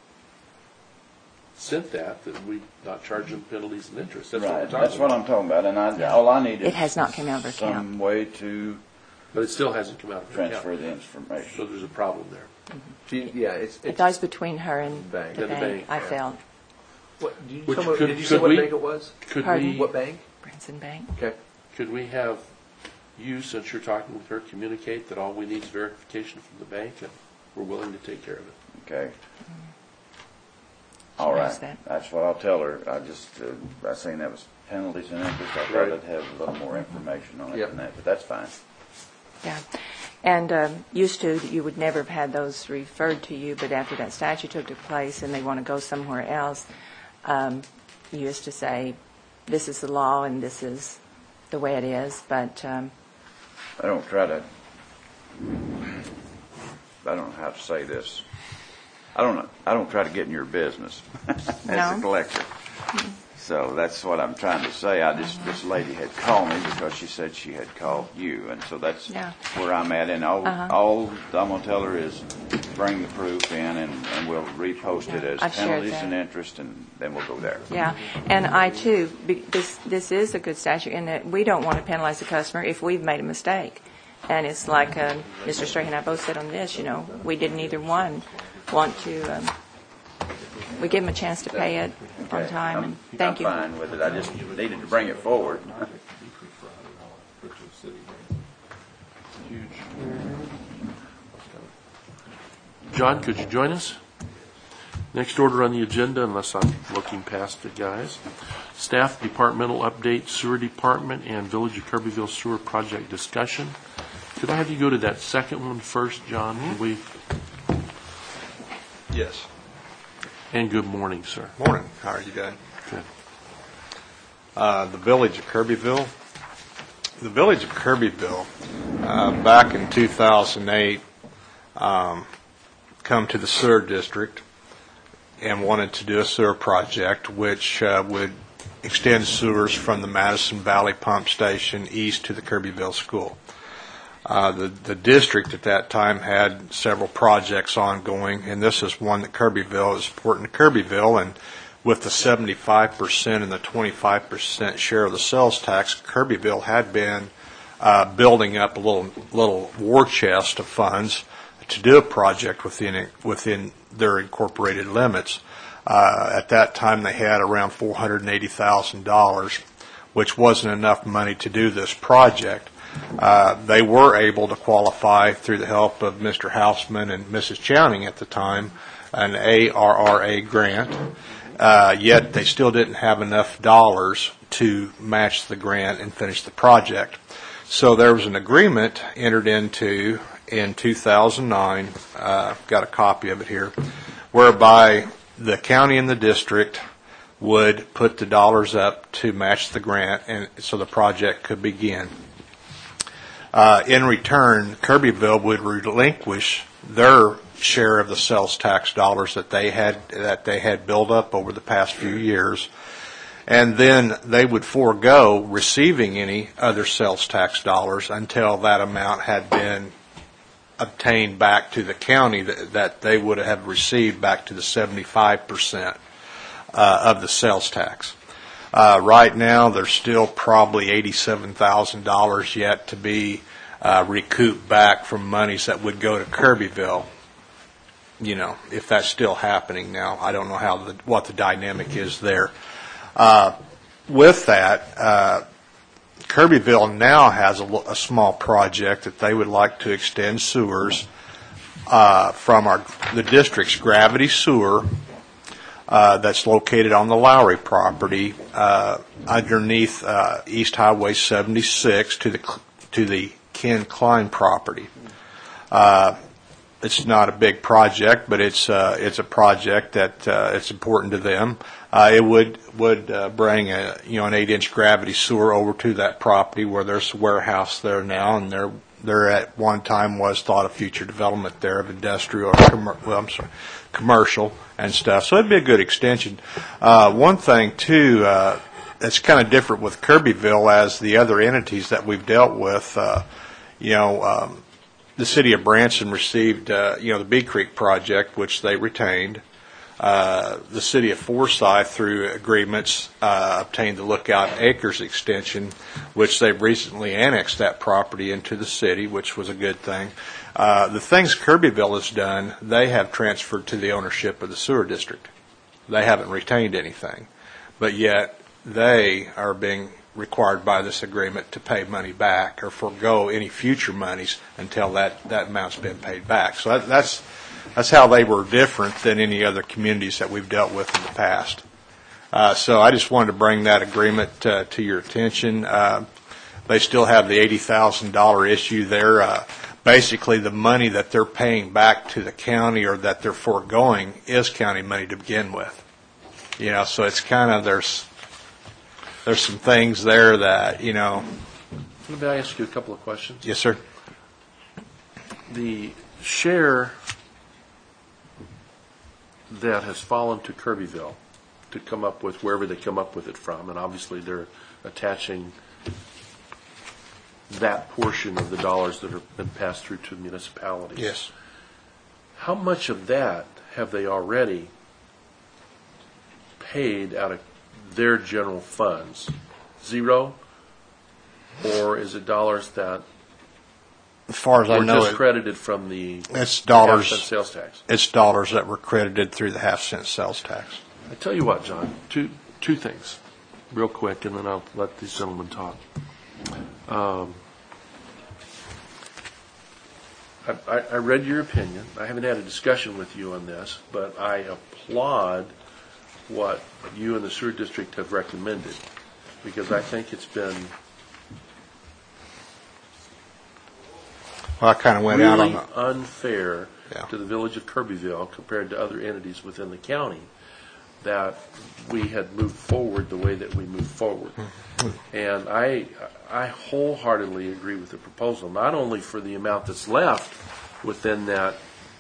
sent that, that we not charge them penalties and interest. That's what we're right. talking That's what about. I'm talking about, and I, all I need is It has not come out of her some account. way to But it still hasn't come out of her transfer account. the information. So there's a problem there. She, yeah, it's, It it's goes between her and Bank. the Yeah, the bank, bank, I yeah. felt. What, did you, Which tell me- could- did you say could what we- bank it was? Could Pardon? we, What bank? Branson Bank. Okay. could we have you, since you're talking with her, communicate that all we need is verification from the bank and we're willing to take care of it? Okay. She All knows right. that. That's what I'll tell her. I just, uh, I seen that was penalties and interest. I thought Right. I'd have a little more information on it Yep. than that, but that's fine. Yeah. And um, used to, you would never have had those referred to you, but after that statute took place and they want to go somewhere else, um, you used to say, this is the law and this is the way it is. But um, I don't try to, I don't know how to say this. I don't know, I don't try to get in your business as No. a collector. So that's what I'm trying to say. I just, this lady had called me because she said she had called you, and so that's Yeah. where I'm at. And all, Uh-huh. all I'm going to tell her is bring the proof in, and, and we'll repost it as I've shared penalties that. and interest, and then we'll go there. Yeah, and I too, be- this this is a good statute in that we don't want to penalize the customer if we've made a mistake. And it's like uh, Mister Strake and I both said on this, you know, we didn't either one want to, um, we give them a chance to pay it on Okay. time, I'm- and thank you. I'm fine with it. I just needed to bring it forward. John, could you join us? Next order on the agenda, unless I'm looking past it, guys. Staff departmental update, sewer department, and Village of Kirbyville sewer project discussion. Could I have you go to that second one first, John? Can we? Yes. And good morning, sir. Morning. How are you doing? Good. Uh, the Village of Kirbyville. The Village of Kirbyville, uh, back in two thousand eight, um, come to the sewer district and wanted to do a sewer project which uh, would extend sewers from the Madison Valley Pump Station east to the Kirbyville School. Uh, the, the district at that time had several projects ongoing, and this is one that Kirbyville is supporting Kirbyville, and with the seventy-five percent and the twenty-five percent share of the sales tax, Kirbyville had been uh, building up a little little war chest of funds to do a project within within their incorporated limits. Uh, at that time, they had around four hundred eighty thousand dollars, which wasn't enough money to do this project. Uh, they were able to qualify through the help of Mister Hausman and Missus Chowning at the time, an A R R A grant. Uh, yet they still didn't have enough dollars to match the grant and finish the project. So there was an agreement entered into in two thousand nine, uh, got a copy of it here, whereby the county and the district would put the dollars up to match the grant, and so the project could begin. Uh, in return, Kirbyville would relinquish their share of the sales tax dollars that they had that they had built up over the past few years, and then they would forego receiving any other sales tax dollars until that amount had been obtained back to the county that, that they would have received back to the seventy-five percent uh, of the sales tax. Uh, right now, there's still probably eighty-seven thousand dollars yet to be uh, recouped back from monies that would go to Kirbyville. You know, if that's still happening now, I don't know how the, what the dynamic is there. Uh, with that, uh, Kirbyville now has a, a small project that they would like to extend sewers uh, from our the district's gravity sewer uh, that's located on the Lowry property uh, underneath uh, East Highway seventy-six to the to the Ken Klein property. Uh, It's not a big project, but it's uh, it's a project that uh, it's important to them. Uh, it would would uh, bring a you know an eight inch gravity sewer over to that property where there's a warehouse there now, and there there at one time was thought of future development there of industrial or commer- well I'm sorry commercial and stuff. So it'd be a good extension. Uh, one thing too uh, that's kind of different with Kirbyville as the other entities that we've dealt with. Uh, you know. Um, The city of Branson received, uh, you know, the Bee Creek project, which they retained. Uh, the city of Forsyth, through agreements, uh, obtained the Lookout Acres extension, which they've recently annexed that property into the city, which was a good thing. Uh, the things Kirbyville has done, they have transferred to the ownership of the sewer district. They haven't retained anything, but yet they are being required by this agreement to pay money back or forego any future monies until that, that amount's been paid back. So that, that's that's how they were different than any other communities that we've dealt with in the past. Uh, so I just wanted to bring that agreement uh, to your attention. Uh, they still have the eighty thousand dollars issue there. Uh, basically the money that they're paying back to the county or that they're foregoing is county money to begin with. You know, so it's kind of, there's, there's some things there that, you know. Let me ask you a couple of questions. Yes, sir. The share that has fallen to Kirbyville to come up with wherever they come up with it from, and obviously they're attaching that portion of the dollars that have been passed through to municipalities. Yes. How much of that have they already paid out of their general funds? Zero? Or is it dollars that As far as I were know, just it, credited from the it's dollars. half-cent sales tax? It's dollars that were credited through the half cent sales tax. I tell you what, John, two two things, real quick, and then I'll let these gentlemen talk. Um, I, I, I read your opinion. I haven't had a discussion with you on this, but I applaud what you and the sewer district have recommended, because I think it's been Well, I kind of went out on really the, unfair Yeah. to the village of Kirbyville compared to other entities within the county that we had moved forward the way that we moved forward. And I, I wholeheartedly agree with the proposal, not only for the amount that's left within that,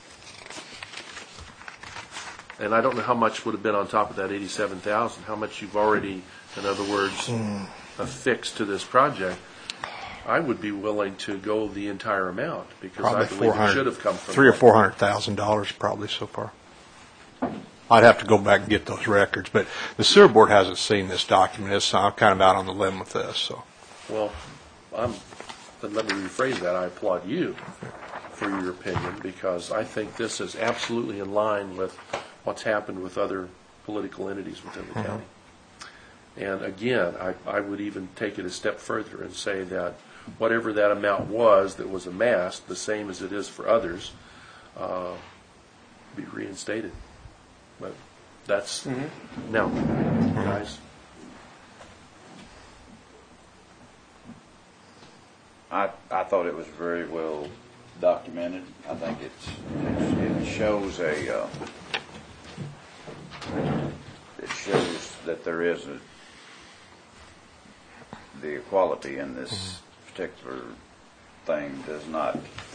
and I don't know how much would have been on top of that eighty-seven thousand, how much you've already, in other words, affixed to this project. I would be willing to go the entire amount because probably I believe four it hundred, should have come from three or that. four hundred thousand dollars probably so far. I'd have to go back and get those records, but the sewer board hasn't seen this document. It's, I'm kind of out on the limb with this. So, Well, I'm, then let me rephrase that. I applaud you for your opinion because I think this is absolutely in line with what's happened with other political entities within the county. And again, I, I would even take it a step further and say that whatever that amount was that was amassed, the same as it is for others, uh, be reinstated. But that's, now, guys, I, I thought it was very well documented. I think it's, it's it shows a, uh, it shows that there is a, the equality in this particular thing does not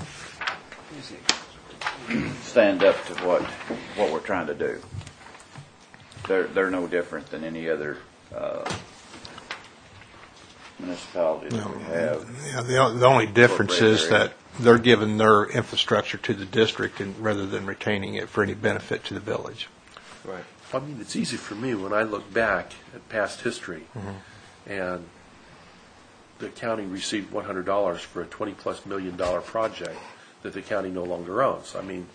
stand up to what, what we're trying to do. They're, they're no different than any other, uh, municipalities that we have. yeah, the, o- the only difference is that they're giving their infrastructure to the district and rather than retaining it for any benefit to the village. Right. I mean, it's easy for me when I look back at past history and the county received one hundred dollars for a twenty-plus million dollar project that the county no longer owns. I mean,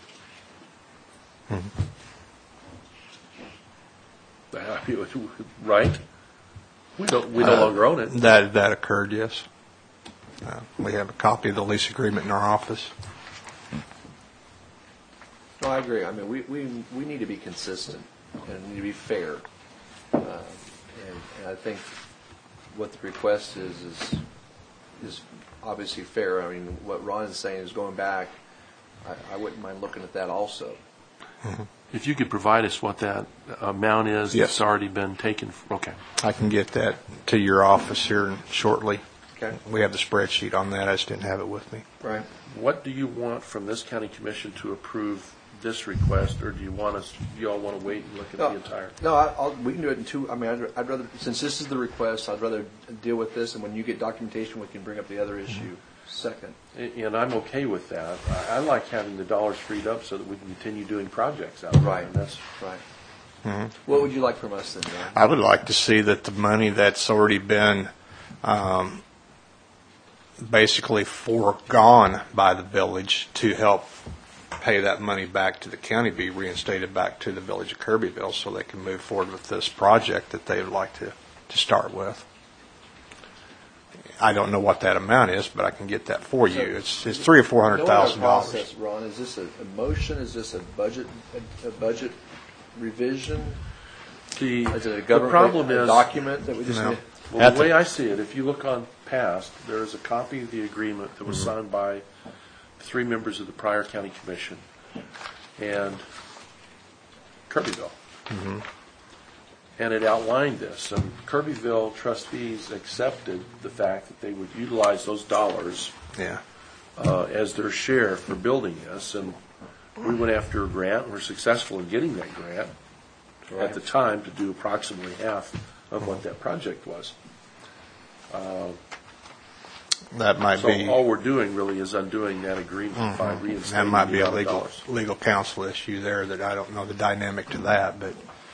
right? We don't. We no Uh, longer own it. That that occurred, yes. Uh, we have a copy of the lease agreement in our office. No, I agree. I mean, we, we, we need to be consistent and need to be fair. Uh, and, and I think what the request is, is, is obviously fair. I mean, what Ron is saying is going back, I, I wouldn't mind looking at that also. If you could provide us what that amount is Yes. that's already been taken. Okay. I can get that to your office here shortly. Okay. We have the spreadsheet on that. I just didn't have it with me. Right. What do you want from this county commission to approve this request, or do you want us? Do you all want to wait and look at the entire? No, I, I'll, we can do it in two. I mean, I'd, I'd rather, since this is the request, I'd rather deal with this, and when you get documentation, we can bring up the other issue second. And I'm okay with that. I, I like having the dollars freed up so that we can continue doing projects out there. Right. And that's Right. What would you like from us then, John? I would like to see that the money that's already been um, basically foregone by the village to help pay that money back to the county be reinstated back to the village of Kirbyville so they can move forward with this project that they would like to, to start with. I don't know what that amount is, but I can get that for you. It's it's three or four hundred thousand Knowing our dollars. process, Ron, is this a, a motion? Is this a budget a, a budget revision? the, Is it a the government problem a is document that we just No. need? Well, At the way the- I see it, if you look on past, there is a copy of the agreement that was Mm-hmm. signed by three members of the Pryor County Commission, and Kirbyville. And it outlined this. And Kirbyville trustees accepted the fact that they would utilize those dollars Yeah. uh, as their share for building this. And we went after a grant and were successful in getting that grant at the time to do approximately half of what that project was. That might So be, all we're doing really is undoing that agreement by that reinstating might be the a other legal, dollars. legal counsel issue there that I don't know the dynamic to that, but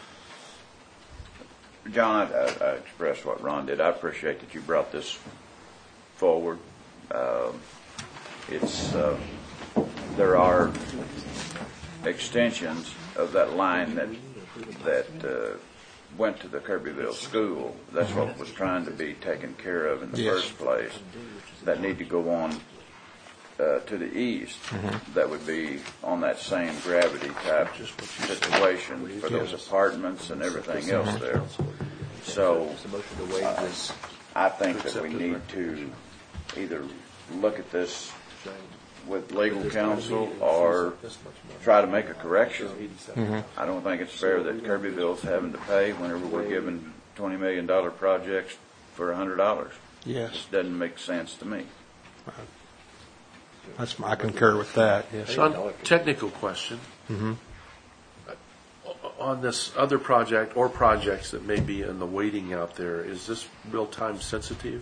John, I, I express what Ron did. I appreciate that you brought this forward. Um, It's, uh, there are extensions of that line that, that uh, went to the Kirbyville School. That's what was trying to be taken care of in the Yes. first place. That need to go on uh, to the east. That would be on that same gravity type situation for those apartments and everything else there. So motion to waive this. I think that we need to either look at this with legal counsel or try to make a correction. I don't think it's fair that Kirbyville's having to pay whenever we're giving twenty million dollars projects for one hundred dollars. yes, Doesn't make sense to me. that's, I concur with that, yes. Sean, technical question. On this other project or projects that may be in the waiting out there, is this real-time sensitive?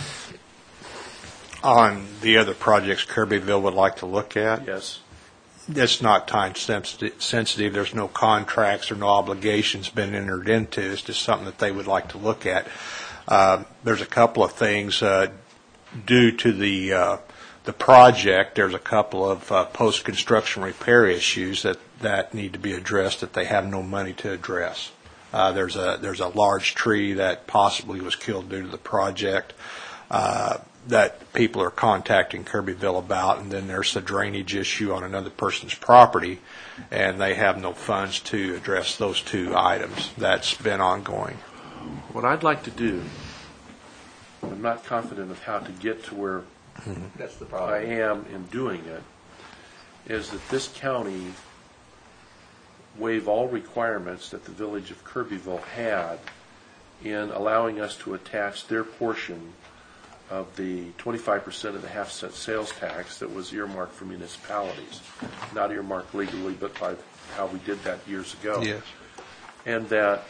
On the other projects Kirbyville would like to look at, Yes. it's not time sensitive, sensitive. There's no contracts or no obligations been entered into. It's just something that they would like to look at. Uh, there's a couple of things uh, due to the uh, the project. There's a couple of uh, post-construction repair issues that, that need to be addressed that they have no money to address. Uh, there's a there's a large tree that possibly was killed due to the project. Uh, that people are contacting Kirbyville about, and then there's a drainage issue on another person's property, and they have no funds to address those two items. That's been ongoing. What I'd like to do, I'm not confident of how to get to where That's the I problem. am in doing it, is that this county waive all requirements that the village of Kirbyville had in allowing us to attach their portion of the twenty-five percent of the half cent sales tax that was earmarked for municipalities. Not earmarked legally, but by how we did that years ago. Yes. And that,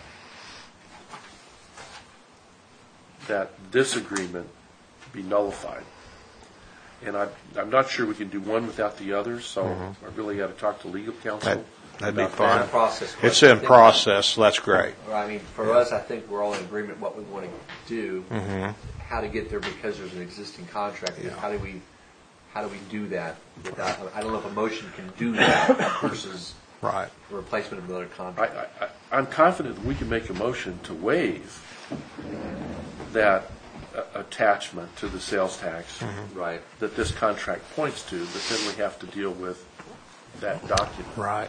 that this agreement be nullified. And I, I'm not sure we can do one without the other, so I really got to talk to legal counsel. That- that'd be about fine. that. Process It's question. I in think- process, so that's great. Well, I mean, for us, I think we're all in agreement what we want to do, how to get there because there's an existing contract. Yeah. How do we, how do we do that without, I don't know if a motion can do that versus Right. the replacement of another I, contract. I, I- I'm confident that we can make a motion to waive that uh, attachment to the sales tax Right. that this contract points to, but then we have to deal with that document. Right.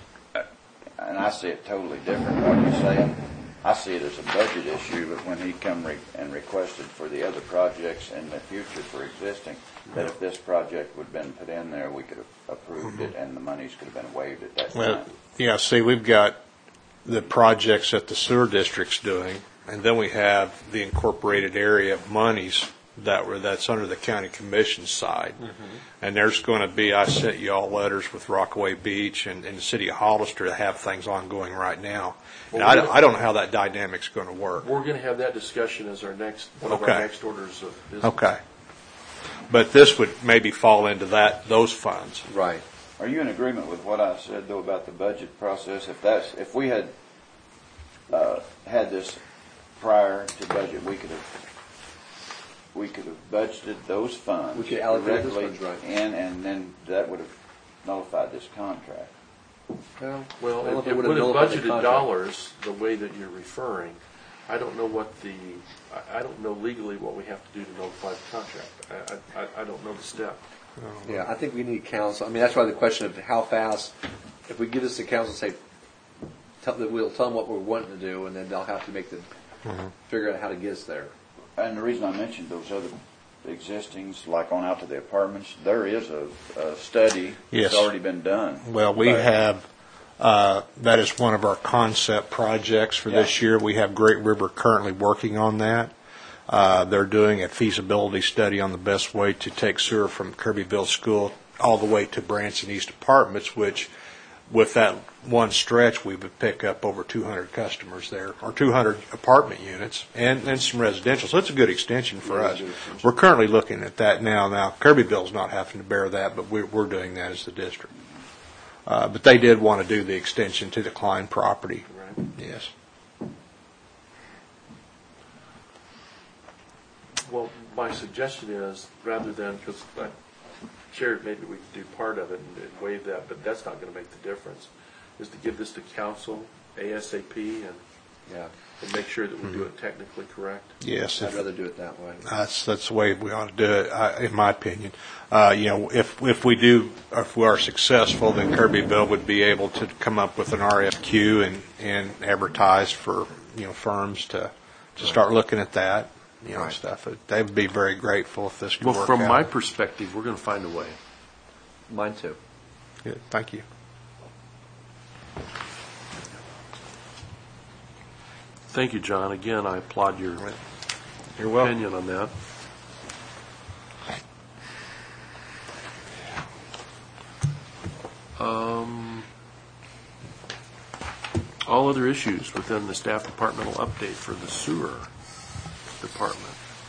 And I see it totally different, what you're saying. I see it as a budget issue, but when he come re- and requested for the other projects in the future for existing, that if this project would have been put in there, we could have approved it and the monies could have been waived at that Well, time. yeah, see, we've got the projects that the sewer district's doing, and then we have the incorporated area of monies that were, that's under the county commission side. And there's going to be, I sent you all letters with Rockaway Beach and, and the city of Hollister to have things ongoing right now. And I don't, I don't know how that dynamic's going to work. We're going to have that discussion as our next, one of Okay. our next orders of business. Okay. But this would maybe fall into that, those funds. Right. Are you in agreement with what I said, though, about the budget process? If that's, if we had uh, had this prior to budget, we could have, we could have budgeted those funds. We could allocate those directly funds, right. in, and then that would have nullified this contract. Well, Well, if if it it would would have have nullified the budgeted contract. dollars the way that you're referring, I don't know what the, I- I don't know legally what we have to do to nullify the contract. I, I, I don't know the step. Yeah, I think we need counsel. I mean, that's why the question of how fast, if we give this to council, say, tell, that we'll tell them what we're wanting to do, and then they'll have to make the, figure out how to get us there. And the reason I mentioned those other existings, like on out to the apartments, there is a, a study Yes. that's already been done. Well, we But- have, uh, that is one of our concept projects for this Yeah. year. We have Great River currently working on that. Uh, They're doing a feasibility study on the best way to take sewer from Kirbyville School all the way to Branson East Apartments, which with that one stretch, we would pick up over two hundred customers there, or two hundred apartment units, and, and some residential. So it's a good extension for us. We're currently looking at that now. Now, Kirbyville's not having to bear that, but we're, we're doing that as the district. Uh, but they did want to do the extension to the Klein property. Right. Yes. Well, my suggestion is, rather than, because I shared maybe we could do part of it and and waive that, but that's not going to make the difference, is to give this to council ASAP and, Yeah, and make sure that we do it technically correct. Yes. I'd if- rather do it that way. That's, that's the way we ought to do it, I- in my opinion. Uh, You know, if, if we do, if we are successful, then Kirbyville would be able to come up with an R F Q and, and advertise for, you know, firms to, to start looking at that, you know, Right. stuff. They would be very grateful if this could Well, work out. from my perspective, we're going to find a way. Mine too. Good, thank you. Thank you, John. Again, I applaud your You're welcome. opinion on that. Um, all other issues within the staff departmental update for the sewer department.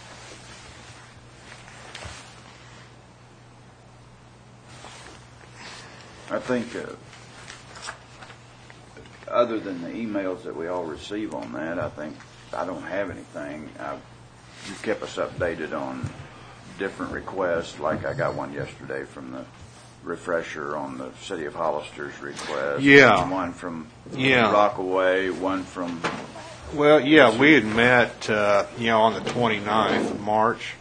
I think, uh, other than the emails that we all receive on that, I think, I don't have anything. I- You kept us updated on different requests, like I got one yesterday from the refresher on the City of Hollister's request. Yeah. One from Yeah. Rockaway, one from, Well, yeah, we had met, uh, you know, on the twenty-ninth of March,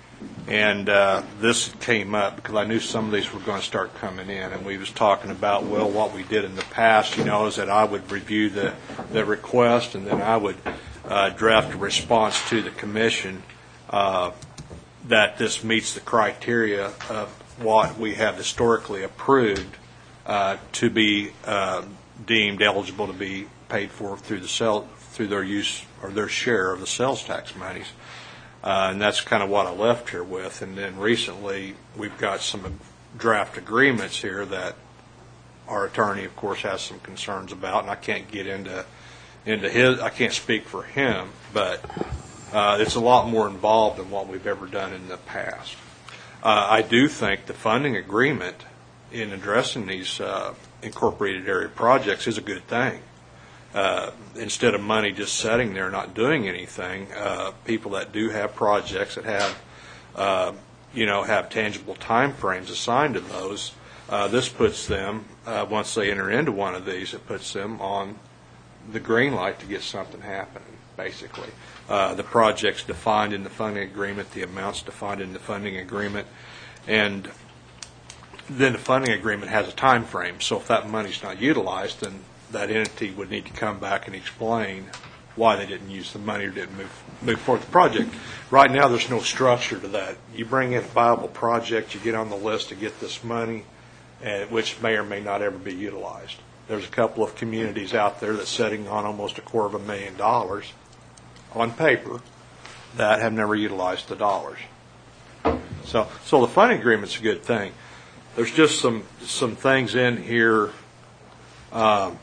and uh, this came up because I knew some of these were going to start coming in, and we was talking about, well, what we did in the past, you know, is that I would review the, the request, and then I would uh, draft a response to the commission uh, that this meets the criteria of what we have historically approved uh, to be uh, deemed eligible to be paid for through the sell, through their use or their share of the sales tax monies. Uh, and that's kind of what I left here with. And then recently, we've got some draft agreements here that our attorney, of course, has some concerns about, and I can't get into into his. I can't speak for him, but uh, it's a lot more involved than what we've ever done in the past. Uh, I do think the funding agreement in addressing these uh, incorporated area projects is a good thing. Uh, instead of money just sitting there not doing anything, uh, people that do have projects that have, uh, you know, have tangible time frames assigned to those, uh, this puts them, uh, once they enter into one of these, it puts them on the green light to get something happening, basically. Uh, the project's defined in the funding agreement, the amount's defined in the funding agreement, and then the funding agreement has a time frame. So if that money's not utilized, then that entity would need to come back and explain why they didn't use the money or didn't move move forward the project. Right now, there's no structure to that. You bring in a viable project, you get on the list to get this money, and which may or may not ever be utilized. There's a couple of communities out there that's sitting on almost a quarter of a million dollars on paper that have never utilized the dollars. So, so the funding agreement's a good thing. There's just some some things in here. Um,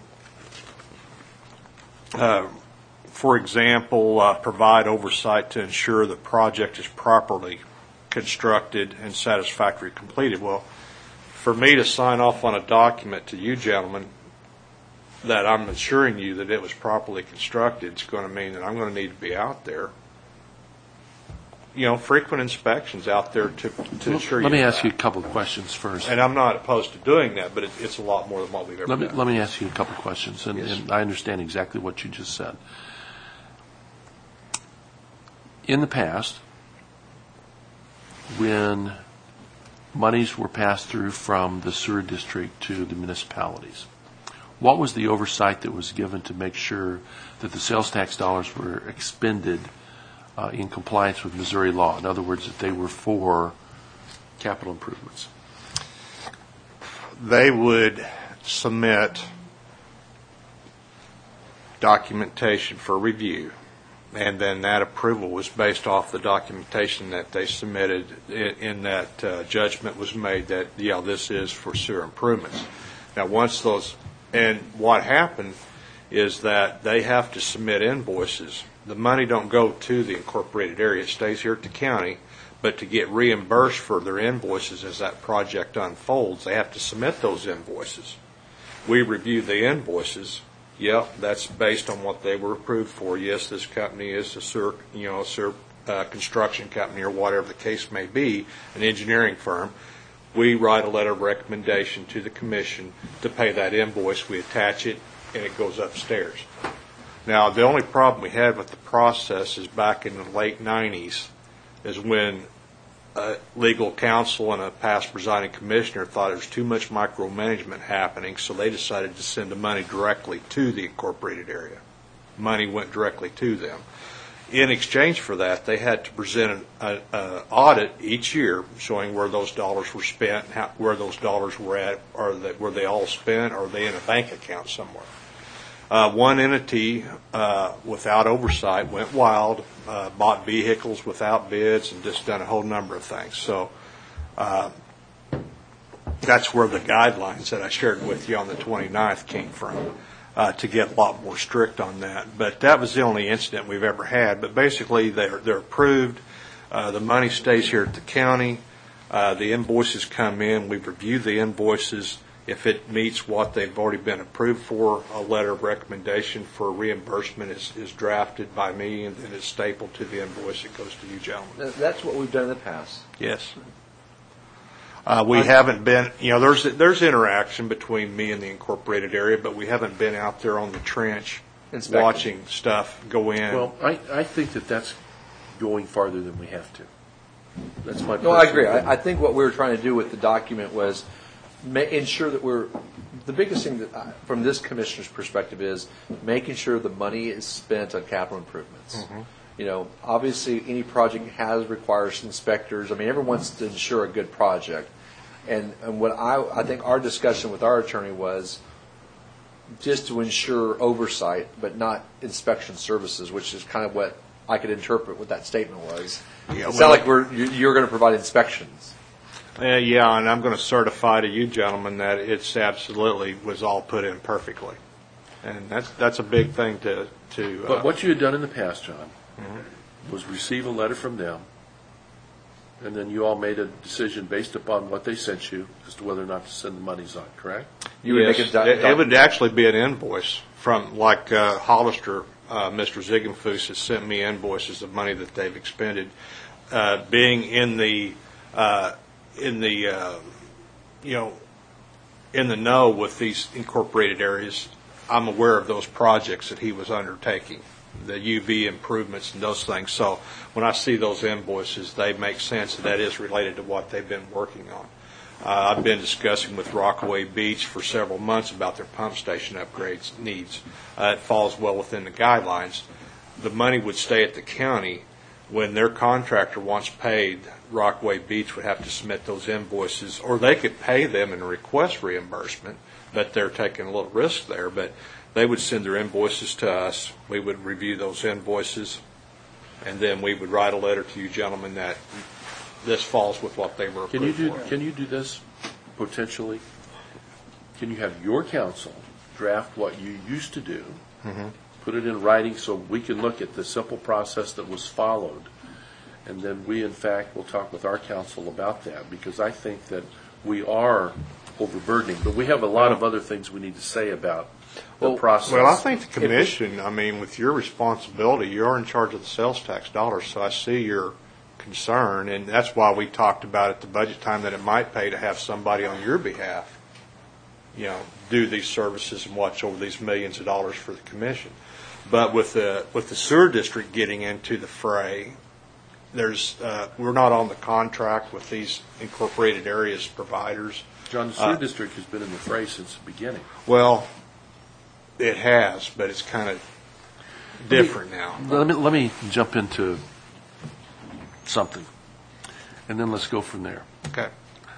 uh, for example, uh, provide oversight to ensure the project is properly constructed and satisfactorily completed. Well, for me to sign off on a document to you gentlemen that I'm assuring you that it was properly constructed, it's going to mean that I'm going to need to be out there. You know, frequent inspections out there to, to ensure you. Let me of ask you a that. couple of questions first. And I'm not opposed to doing that, but it, it's a lot more than what we've ever Let me, done. let me ask you a couple of questions, and, Yes. and I understand exactly what you just said. In the past, when monies were passed through from the sewer district to the municipalities, what was the oversight that was given to make sure that the sales tax dollars were expended uh, in compliance with Missouri law? In other words, that they were for capital improvements. They would submit documentation for review, and then that approval was based off the documentation that they submitted in, in that uh, judgment was made that, yeah, this is for sewer improvements. Now, once those, and what happened is that they have to submit invoices. The money don't go to the incorporated area. It stays here at the county, but to get reimbursed for their invoices as that project unfolds, they have to submit those invoices. We review the invoices. Yep, that's based on what they were approved for. Yes, this company is a sewer, you know, a sewer uh, construction company or whatever the case may be, an engineering firm. We write a letter of recommendation to the commission to pay that invoice. We attach it, and it goes upstairs. Now, the only problem we had with the process is back in the late nineties is when uh, legal counsel and a past presiding commissioner thought there was too much micromanagement happening, so they decided to send the money directly to the incorporated area. Money went directly to them. In exchange for that, they had to present an a, audit each year showing where those dollars were spent, how, where those dollars were at, or that were they all spent, or are they in a bank account somewhere. Uh, one entity, uh, without oversight, went wild, uh, bought vehicles without bids, and just done a whole number of things. So uh, that's where the guidelines that I shared with you on the twenty-ninth came from, uh, to get a lot more strict on that. But that was the only incident we've ever had. But basically, they're, they're approved. Uh, the money stays here at the county. Uh, the invoices come in. We review the invoices. If it meets what they've already been approved for, a letter of recommendation for reimbursement is, is drafted by me, and then it's stapled to the invoice. It goes to you gentlemen. That's what we've done in the past. Yes. Uh, we haven't been, you know, there's there's interaction between me and the incorporated area, but we haven't been out there on the trench Inspecting. watching stuff go in. Well, I, I think that that's going farther than we have to. That's my No, I personal agree. opinion. I, I think what we were trying to do with the document was ma- ensure that we're, the biggest thing that, I, from this commissioner's perspective is making sure the money is spent on capital improvements. Mm-hmm. You know, obviously any project has, requires inspectors. I mean, everyone wants to ensure a good project. And, and what I, I think our discussion with our attorney was just to ensure oversight, but not inspection services, which is kind of what I could interpret what that statement was. Yeah, it well- sounded like we're, you- you're going to provide inspections. Uh, yeah, and I'm going to certify to you gentlemen that it's absolutely was all put in perfectly. And that's that's a big thing to... to uh, But what you had done in the past, John, was receive a letter from them, and then you all made a decision based upon what they sent you as to whether or not to send the monies on, correct? You would yes, make a doc- it, it doc- would actually be an invoice from, like uh, Hollister, uh, Mister Ziegenfuss has sent me invoices of money that they've expended. Uh, being in the, uh, in the, uh, you know, in the know with these incorporated areas, I'm aware of those projects that he was undertaking, the U V improvements and those things. So when I see those invoices, they make sense that that is related to what they've been working on. Uh, I've been discussing with Rockaway Beach for several months about their pump station upgrades needs. Uh, it falls well within the guidelines. The money would stay at the county. When their contractor wants paid, Rockaway Beach would have to submit those invoices, or they could pay them and request reimbursement, but they're taking a little risk there. But they would send their invoices to us. We would review those invoices, and then we would write a letter to you gentlemen that this falls with what they were Can you approved do, for. can you do this potentially? Can you have your counsel draft what you used to do, put it in writing so we can look at the simple process that was followed, and then we, in fact, will talk with our counsel about that, because I think that we are overburdening, but we have a lot of other things we need to say about the Well- process. Well, I think the commission, I mean, with your responsibility, you're in charge of the sales tax dollars, so I see your concern, and that's why we talked about at the budget time that it might pay to have somebody on your behalf, you know, do these services and watch over these millions of dollars for the commission. But with the with the sewer district getting into the fray, there's uh, we're not on the contract with these incorporated areas providers. John, the sewer uh, district has been in the fray since the beginning. Well, it has, but it's kind of different now. Let me, let me jump into something. And then let's go from there. Okay.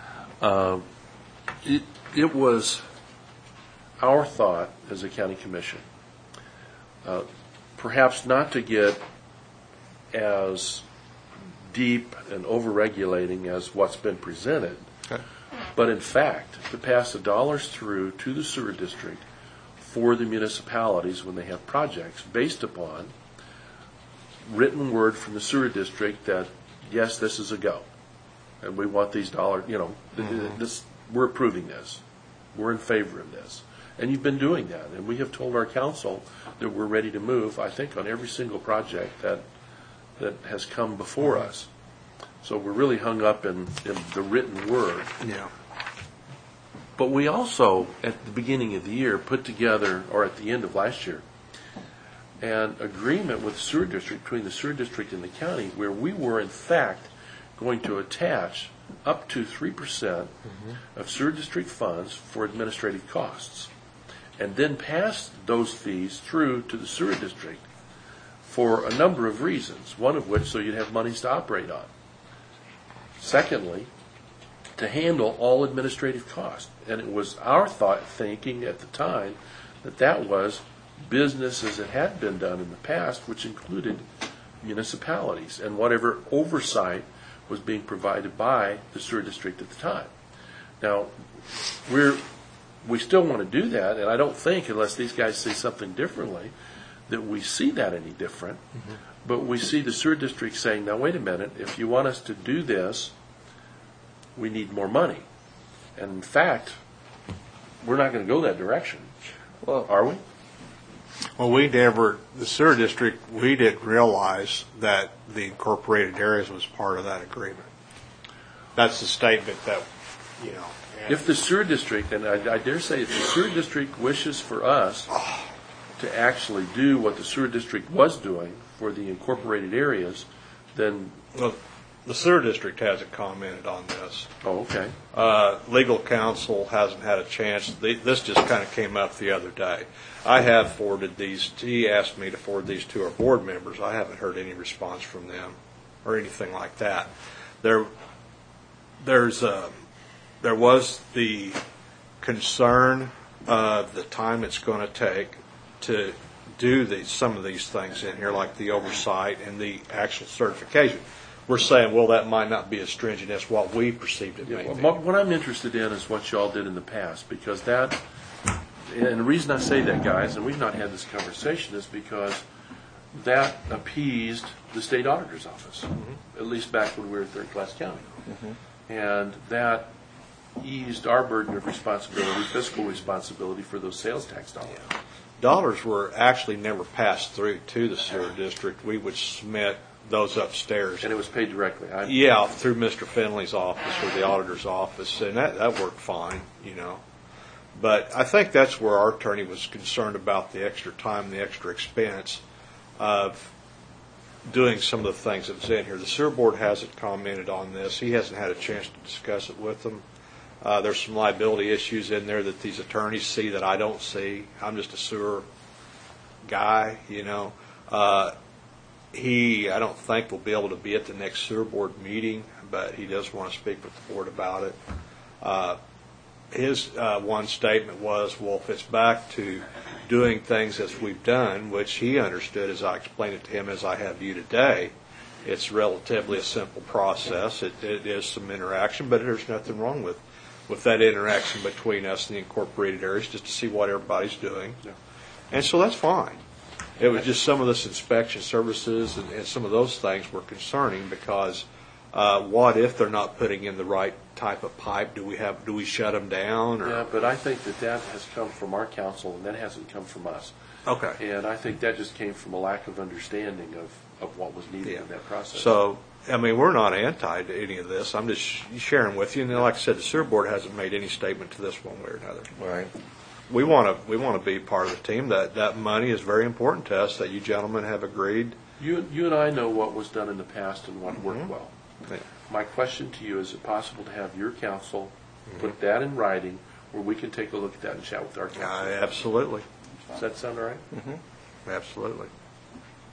It, it was our thought as a county commission, uh, perhaps not to get as deep and over-regulating as what's been presented, Okay. but in fact, to pass the dollars through to the sewer district for the municipalities when they have projects based upon written word from the sewer district that, yes, this is a go. And we want these dollars, you know, mm-hmm. this, we're approving this. We're in favor of this. And you've been doing that. And we have told our council that we're ready to move, I think, on every single project that that has come before mm-hmm. us. So we're really hung up in, in the written word. Yeah. But we also, at the beginning of the year, put together, or at the end of last year, an agreement with the sewer district, between the sewer district and the county, where we were, in fact, going to attach up to three percent mm-hmm. of sewer district funds for administrative costs, and then pass those fees through to the sewer district for a number of reasons, one of which so you'd have monies to operate on. Secondly, to handle all administrative costs. And it was our thought, thinking at the time, that that was business as it had been done in the past, which included municipalities and whatever oversight was being provided by the sewer district at the time. Now, we're we still want to do that, and I don't think, unless these guys say something differently, that we see that any different. Mm-hmm. But we see the sewer district saying, now wait a minute, if you want us to do this, we need more money. And in fact, we're not going to go that direction. Well, are we? Well, we never, the sewer district, we didn't realize that the incorporated areas was part of that agreement. That's the statement that, you know. If the sewer district, and I, I dare say, if the sewer district wishes for us to actually do what the sewer district was doing for the incorporated areas, then... Well, the sewer district hasn't commented on this. Oh, okay. Uh, legal counsel hasn't had a chance. The, this just kind of came up the other day. I have forwarded these. He asked me to forward these to our board members. I haven't heard any response from them or anything like that. There, there's a, there was the concern of the time it's going to take to do these, some of these things in here, like the oversight and the actual certification. We're saying, well, that might not be as stringent as what we perceived it yeah, may well, be. What, what I'm interested in is what y'all did in the past, because that, and the reason I say that, guys, and we've not had this conversation, is because that appeased the state auditor's office, mm-hmm. at least back when we were third-class county. Mm-hmm. And that eased our burden of responsibility, fiscal responsibility for those sales tax dollars. Yeah. Dollars were actually never passed through to the sewer district. We would submit those upstairs. And it was paid directly. I, yeah, through Mister Finley's office or the auditor's office, and that, that worked fine, you know. But I think that's where our attorney was concerned about the extra time, the extra expense of doing some of the things that was in here. The sewer board hasn't commented on this. He hasn't had a chance to discuss it with them. Uh, there's some liability issues in there that these attorneys see that I don't see. I'm just a sewer guy, you know. Uh, he, I don't think, will be able to be at the next sewer board meeting, but he does want to speak with the board about it. Uh, his uh, one statement was, well, if it's back to doing things as we've done, which he understood as I explained it to him as I have you today, it's relatively a simple process. It, it is some interaction, but there's nothing wrong with with that interaction between us and the incorporated areas, just to see what everybody's doing. Yeah. And so that's fine. It was just some of this inspection services and, and some of those things were concerning because uh, what if they're not putting in the right type of pipe? Do we have? Do we shut them down? Or? Yeah, but I think that that has come from our council and that hasn't come from us. Okay. And I think that just came from a lack of understanding of, of what was needed yeah. in that process. So, I mean, we're not anti to any of this. I'm just sharing with you. And like I said, the sewer board hasn't made any statement to this one way or another. Right. We want to we want to be part of the team. That that money is very important to us. That you gentlemen have agreed. You you and I know what was done in the past and what mm-hmm. worked well. Yeah. My question to you: is it possible to have your council mm-hmm. put that in writing, where we can take a look at that and chat with our council? Uh, absolutely. Does that sound all right? Mm-hmm. Absolutely.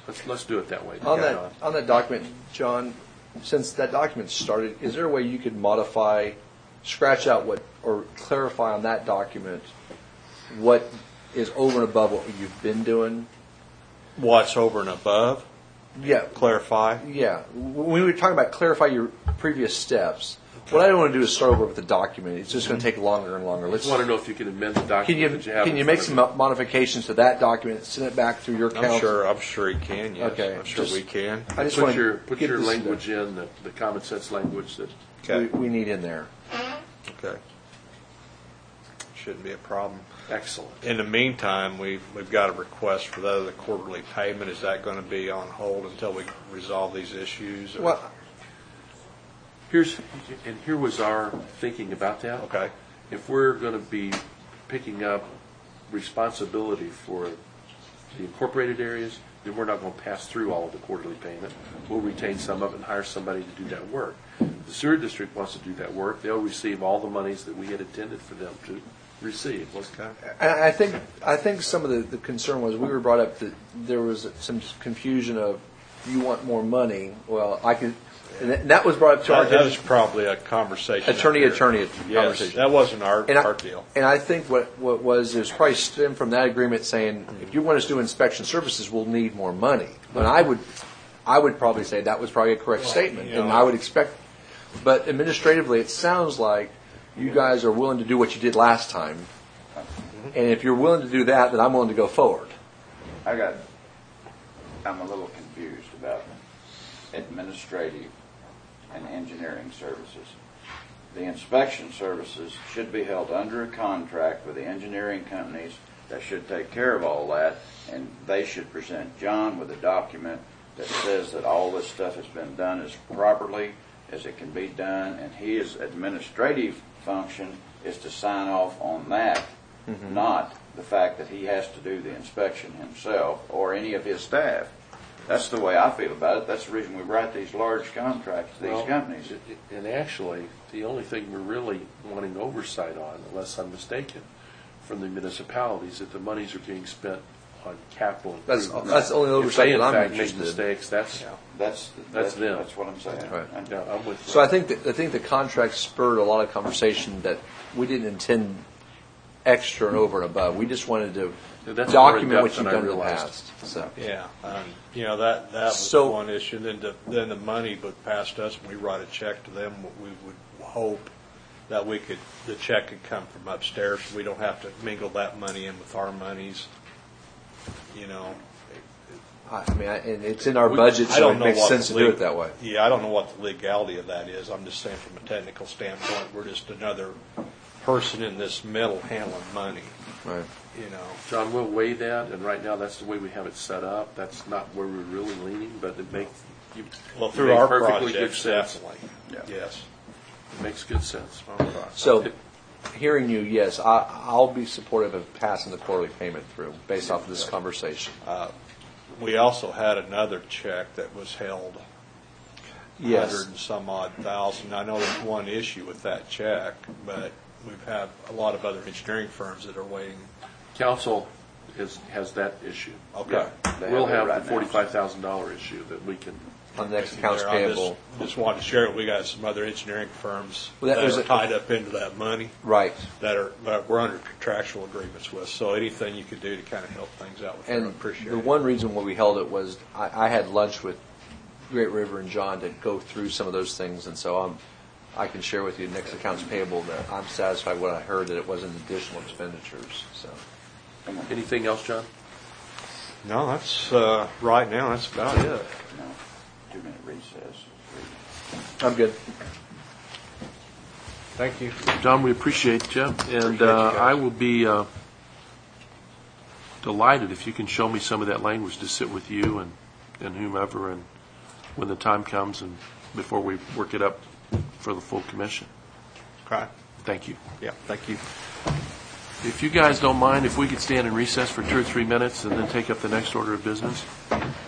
Let's, let's do it that way. On Yeah. that, on that document, John, since that document started, is there a way you could modify, scratch out what, or clarify on that document what is over and above what you've been doing? What's over and above? Yeah, Clarify. yeah. When we were talking about clarify your previous steps, what I don't want to do is start over with the document. It's just going to take longer and longer. I Let's. just want to know if you can amend the Can document you that you have. can in you front make of some you. mo- modifications to that document, send it back through your council? I'm sure. I'm sure he can. Yes. Okay, I'm sure just- we can. I just Put want your, to put get your this language in, the, the common sense language that, we, we need in there. Okay. Shouldn't be a problem. excellent. In the meantime, we've, we've got a request for the other quarterly payment. Is that going to be on hold until we resolve these issues? or- Well, Here's, and here was our thinking about that. Okay. If we're going to be picking up responsibility for the incorporated areas, then we're not going to pass through all of the quarterly payment. We'll retain some of it and hire somebody to do that work. The sewer district wants to do that work. They'll receive all the monies that we had intended for them to receive. Okay. And I think I think some of the, the concern was we were brought up that there was some confusion of you want more money. Well, I could, and that- and that was brought up to our That, that was probably a conversation. up attorney here. attorney Yes, conversation. that wasn't our, And I, our deal. and I think what, what was, there's probably stemmed from that agreement saying, if you want us to do inspection services, we'll need more money. And I would, I would probably say that was probably a correct statement, you know- and I would expect, but administratively, it sounds like you guys are willing to do what you did last time. And if you're willing to do that, then I'm willing to go forward. I got, I'm a little confused about administrative and engineering services. The inspection services should be held under a contract with the engineering companies that should take care of all that, and they should present John with a document that says that all this stuff has been done as properly as it can be done, and his administrative function is to sign off on that, mm-hmm. not the fact that he has to do the inspection himself or any of his staff. That's the way I feel about it. That's the reason we write these large contracts to these Well, companies. it- it- And actually, the only thing we're really wanting oversight on, unless I'm mistaken, from the municipalities, that the monies are being spent on capital That's- improvements. that's the only oversight If they, that I'm in fact, interested make in. mistakes, that's, That's That's that's them. That's what I'm saying. Right. And- yeah, I'm with you. So I think that, I think the contract spurred a lot of conversation that we didn't intend extra and over and above. We just wanted to Yeah, that's more document what in-depth you've than I done in the realized. past. So. Yeah, um, you know, that, that was So- one issue. Then the, then the money would pass to us, and we write a check to them. We would hope that we could, the check could come from upstairs. We don't have to mingle that money in with our monies, you know. I I mean, I- and it's in our We- budget, I so don't it know makes what sense the to do leg- it that way. Yeah, I don't know what the legality of that is. I'm just saying from a technical standpoint, we're just another person in this middle handling money, Right. you know. John, we'll weigh that, and right now, that's the way we have it set up. That's not where we're really leaning, but it makes, you Well, you through make our perfectly good projects, sense. definitely, Yeah. yes. It makes good sense. So, hearing you, yes, I, I'll be supportive of passing the quarterly payment through based off of this conversation. We also had another check that was held, Yes. hundred and some odd thousand. I know there's one issue with that check, but we've had a lot of other engineering firms that are waiting. Council is, has that issue. Okay. They We'll have it have right the now. forty-five thousand dollar issue that we can, On the next accounts There, I just- payable. Just wanted to share it. We got some other engineering firms Well, that that was are a- tied up into that money Right. that are, that we're under contractual agreements with. So anything you could do to kind of help things out with them, I And appreciate the it. one reason why we held it was I, I had lunch with Great River and John to go through some of those things, and so I'm, I can share with you next accounts payable that I'm satisfied with what I heard, that it wasn't additional expenditures, so. anything else, John? No, that's, uh, right now, that's about it. No, two-minute recess. I'm good. Thank you. John, we appreciate you, and Appreciate you uh, guys. I will be uh, delighted if you can show me some of that language to sit with you and, and whomever, and when the time comes and before we work it up for the full commission. Okay. Thank you. Yeah, thank you. If you guys don't mind, if we could stand in recess for two or three minutes and then take up the next order of business?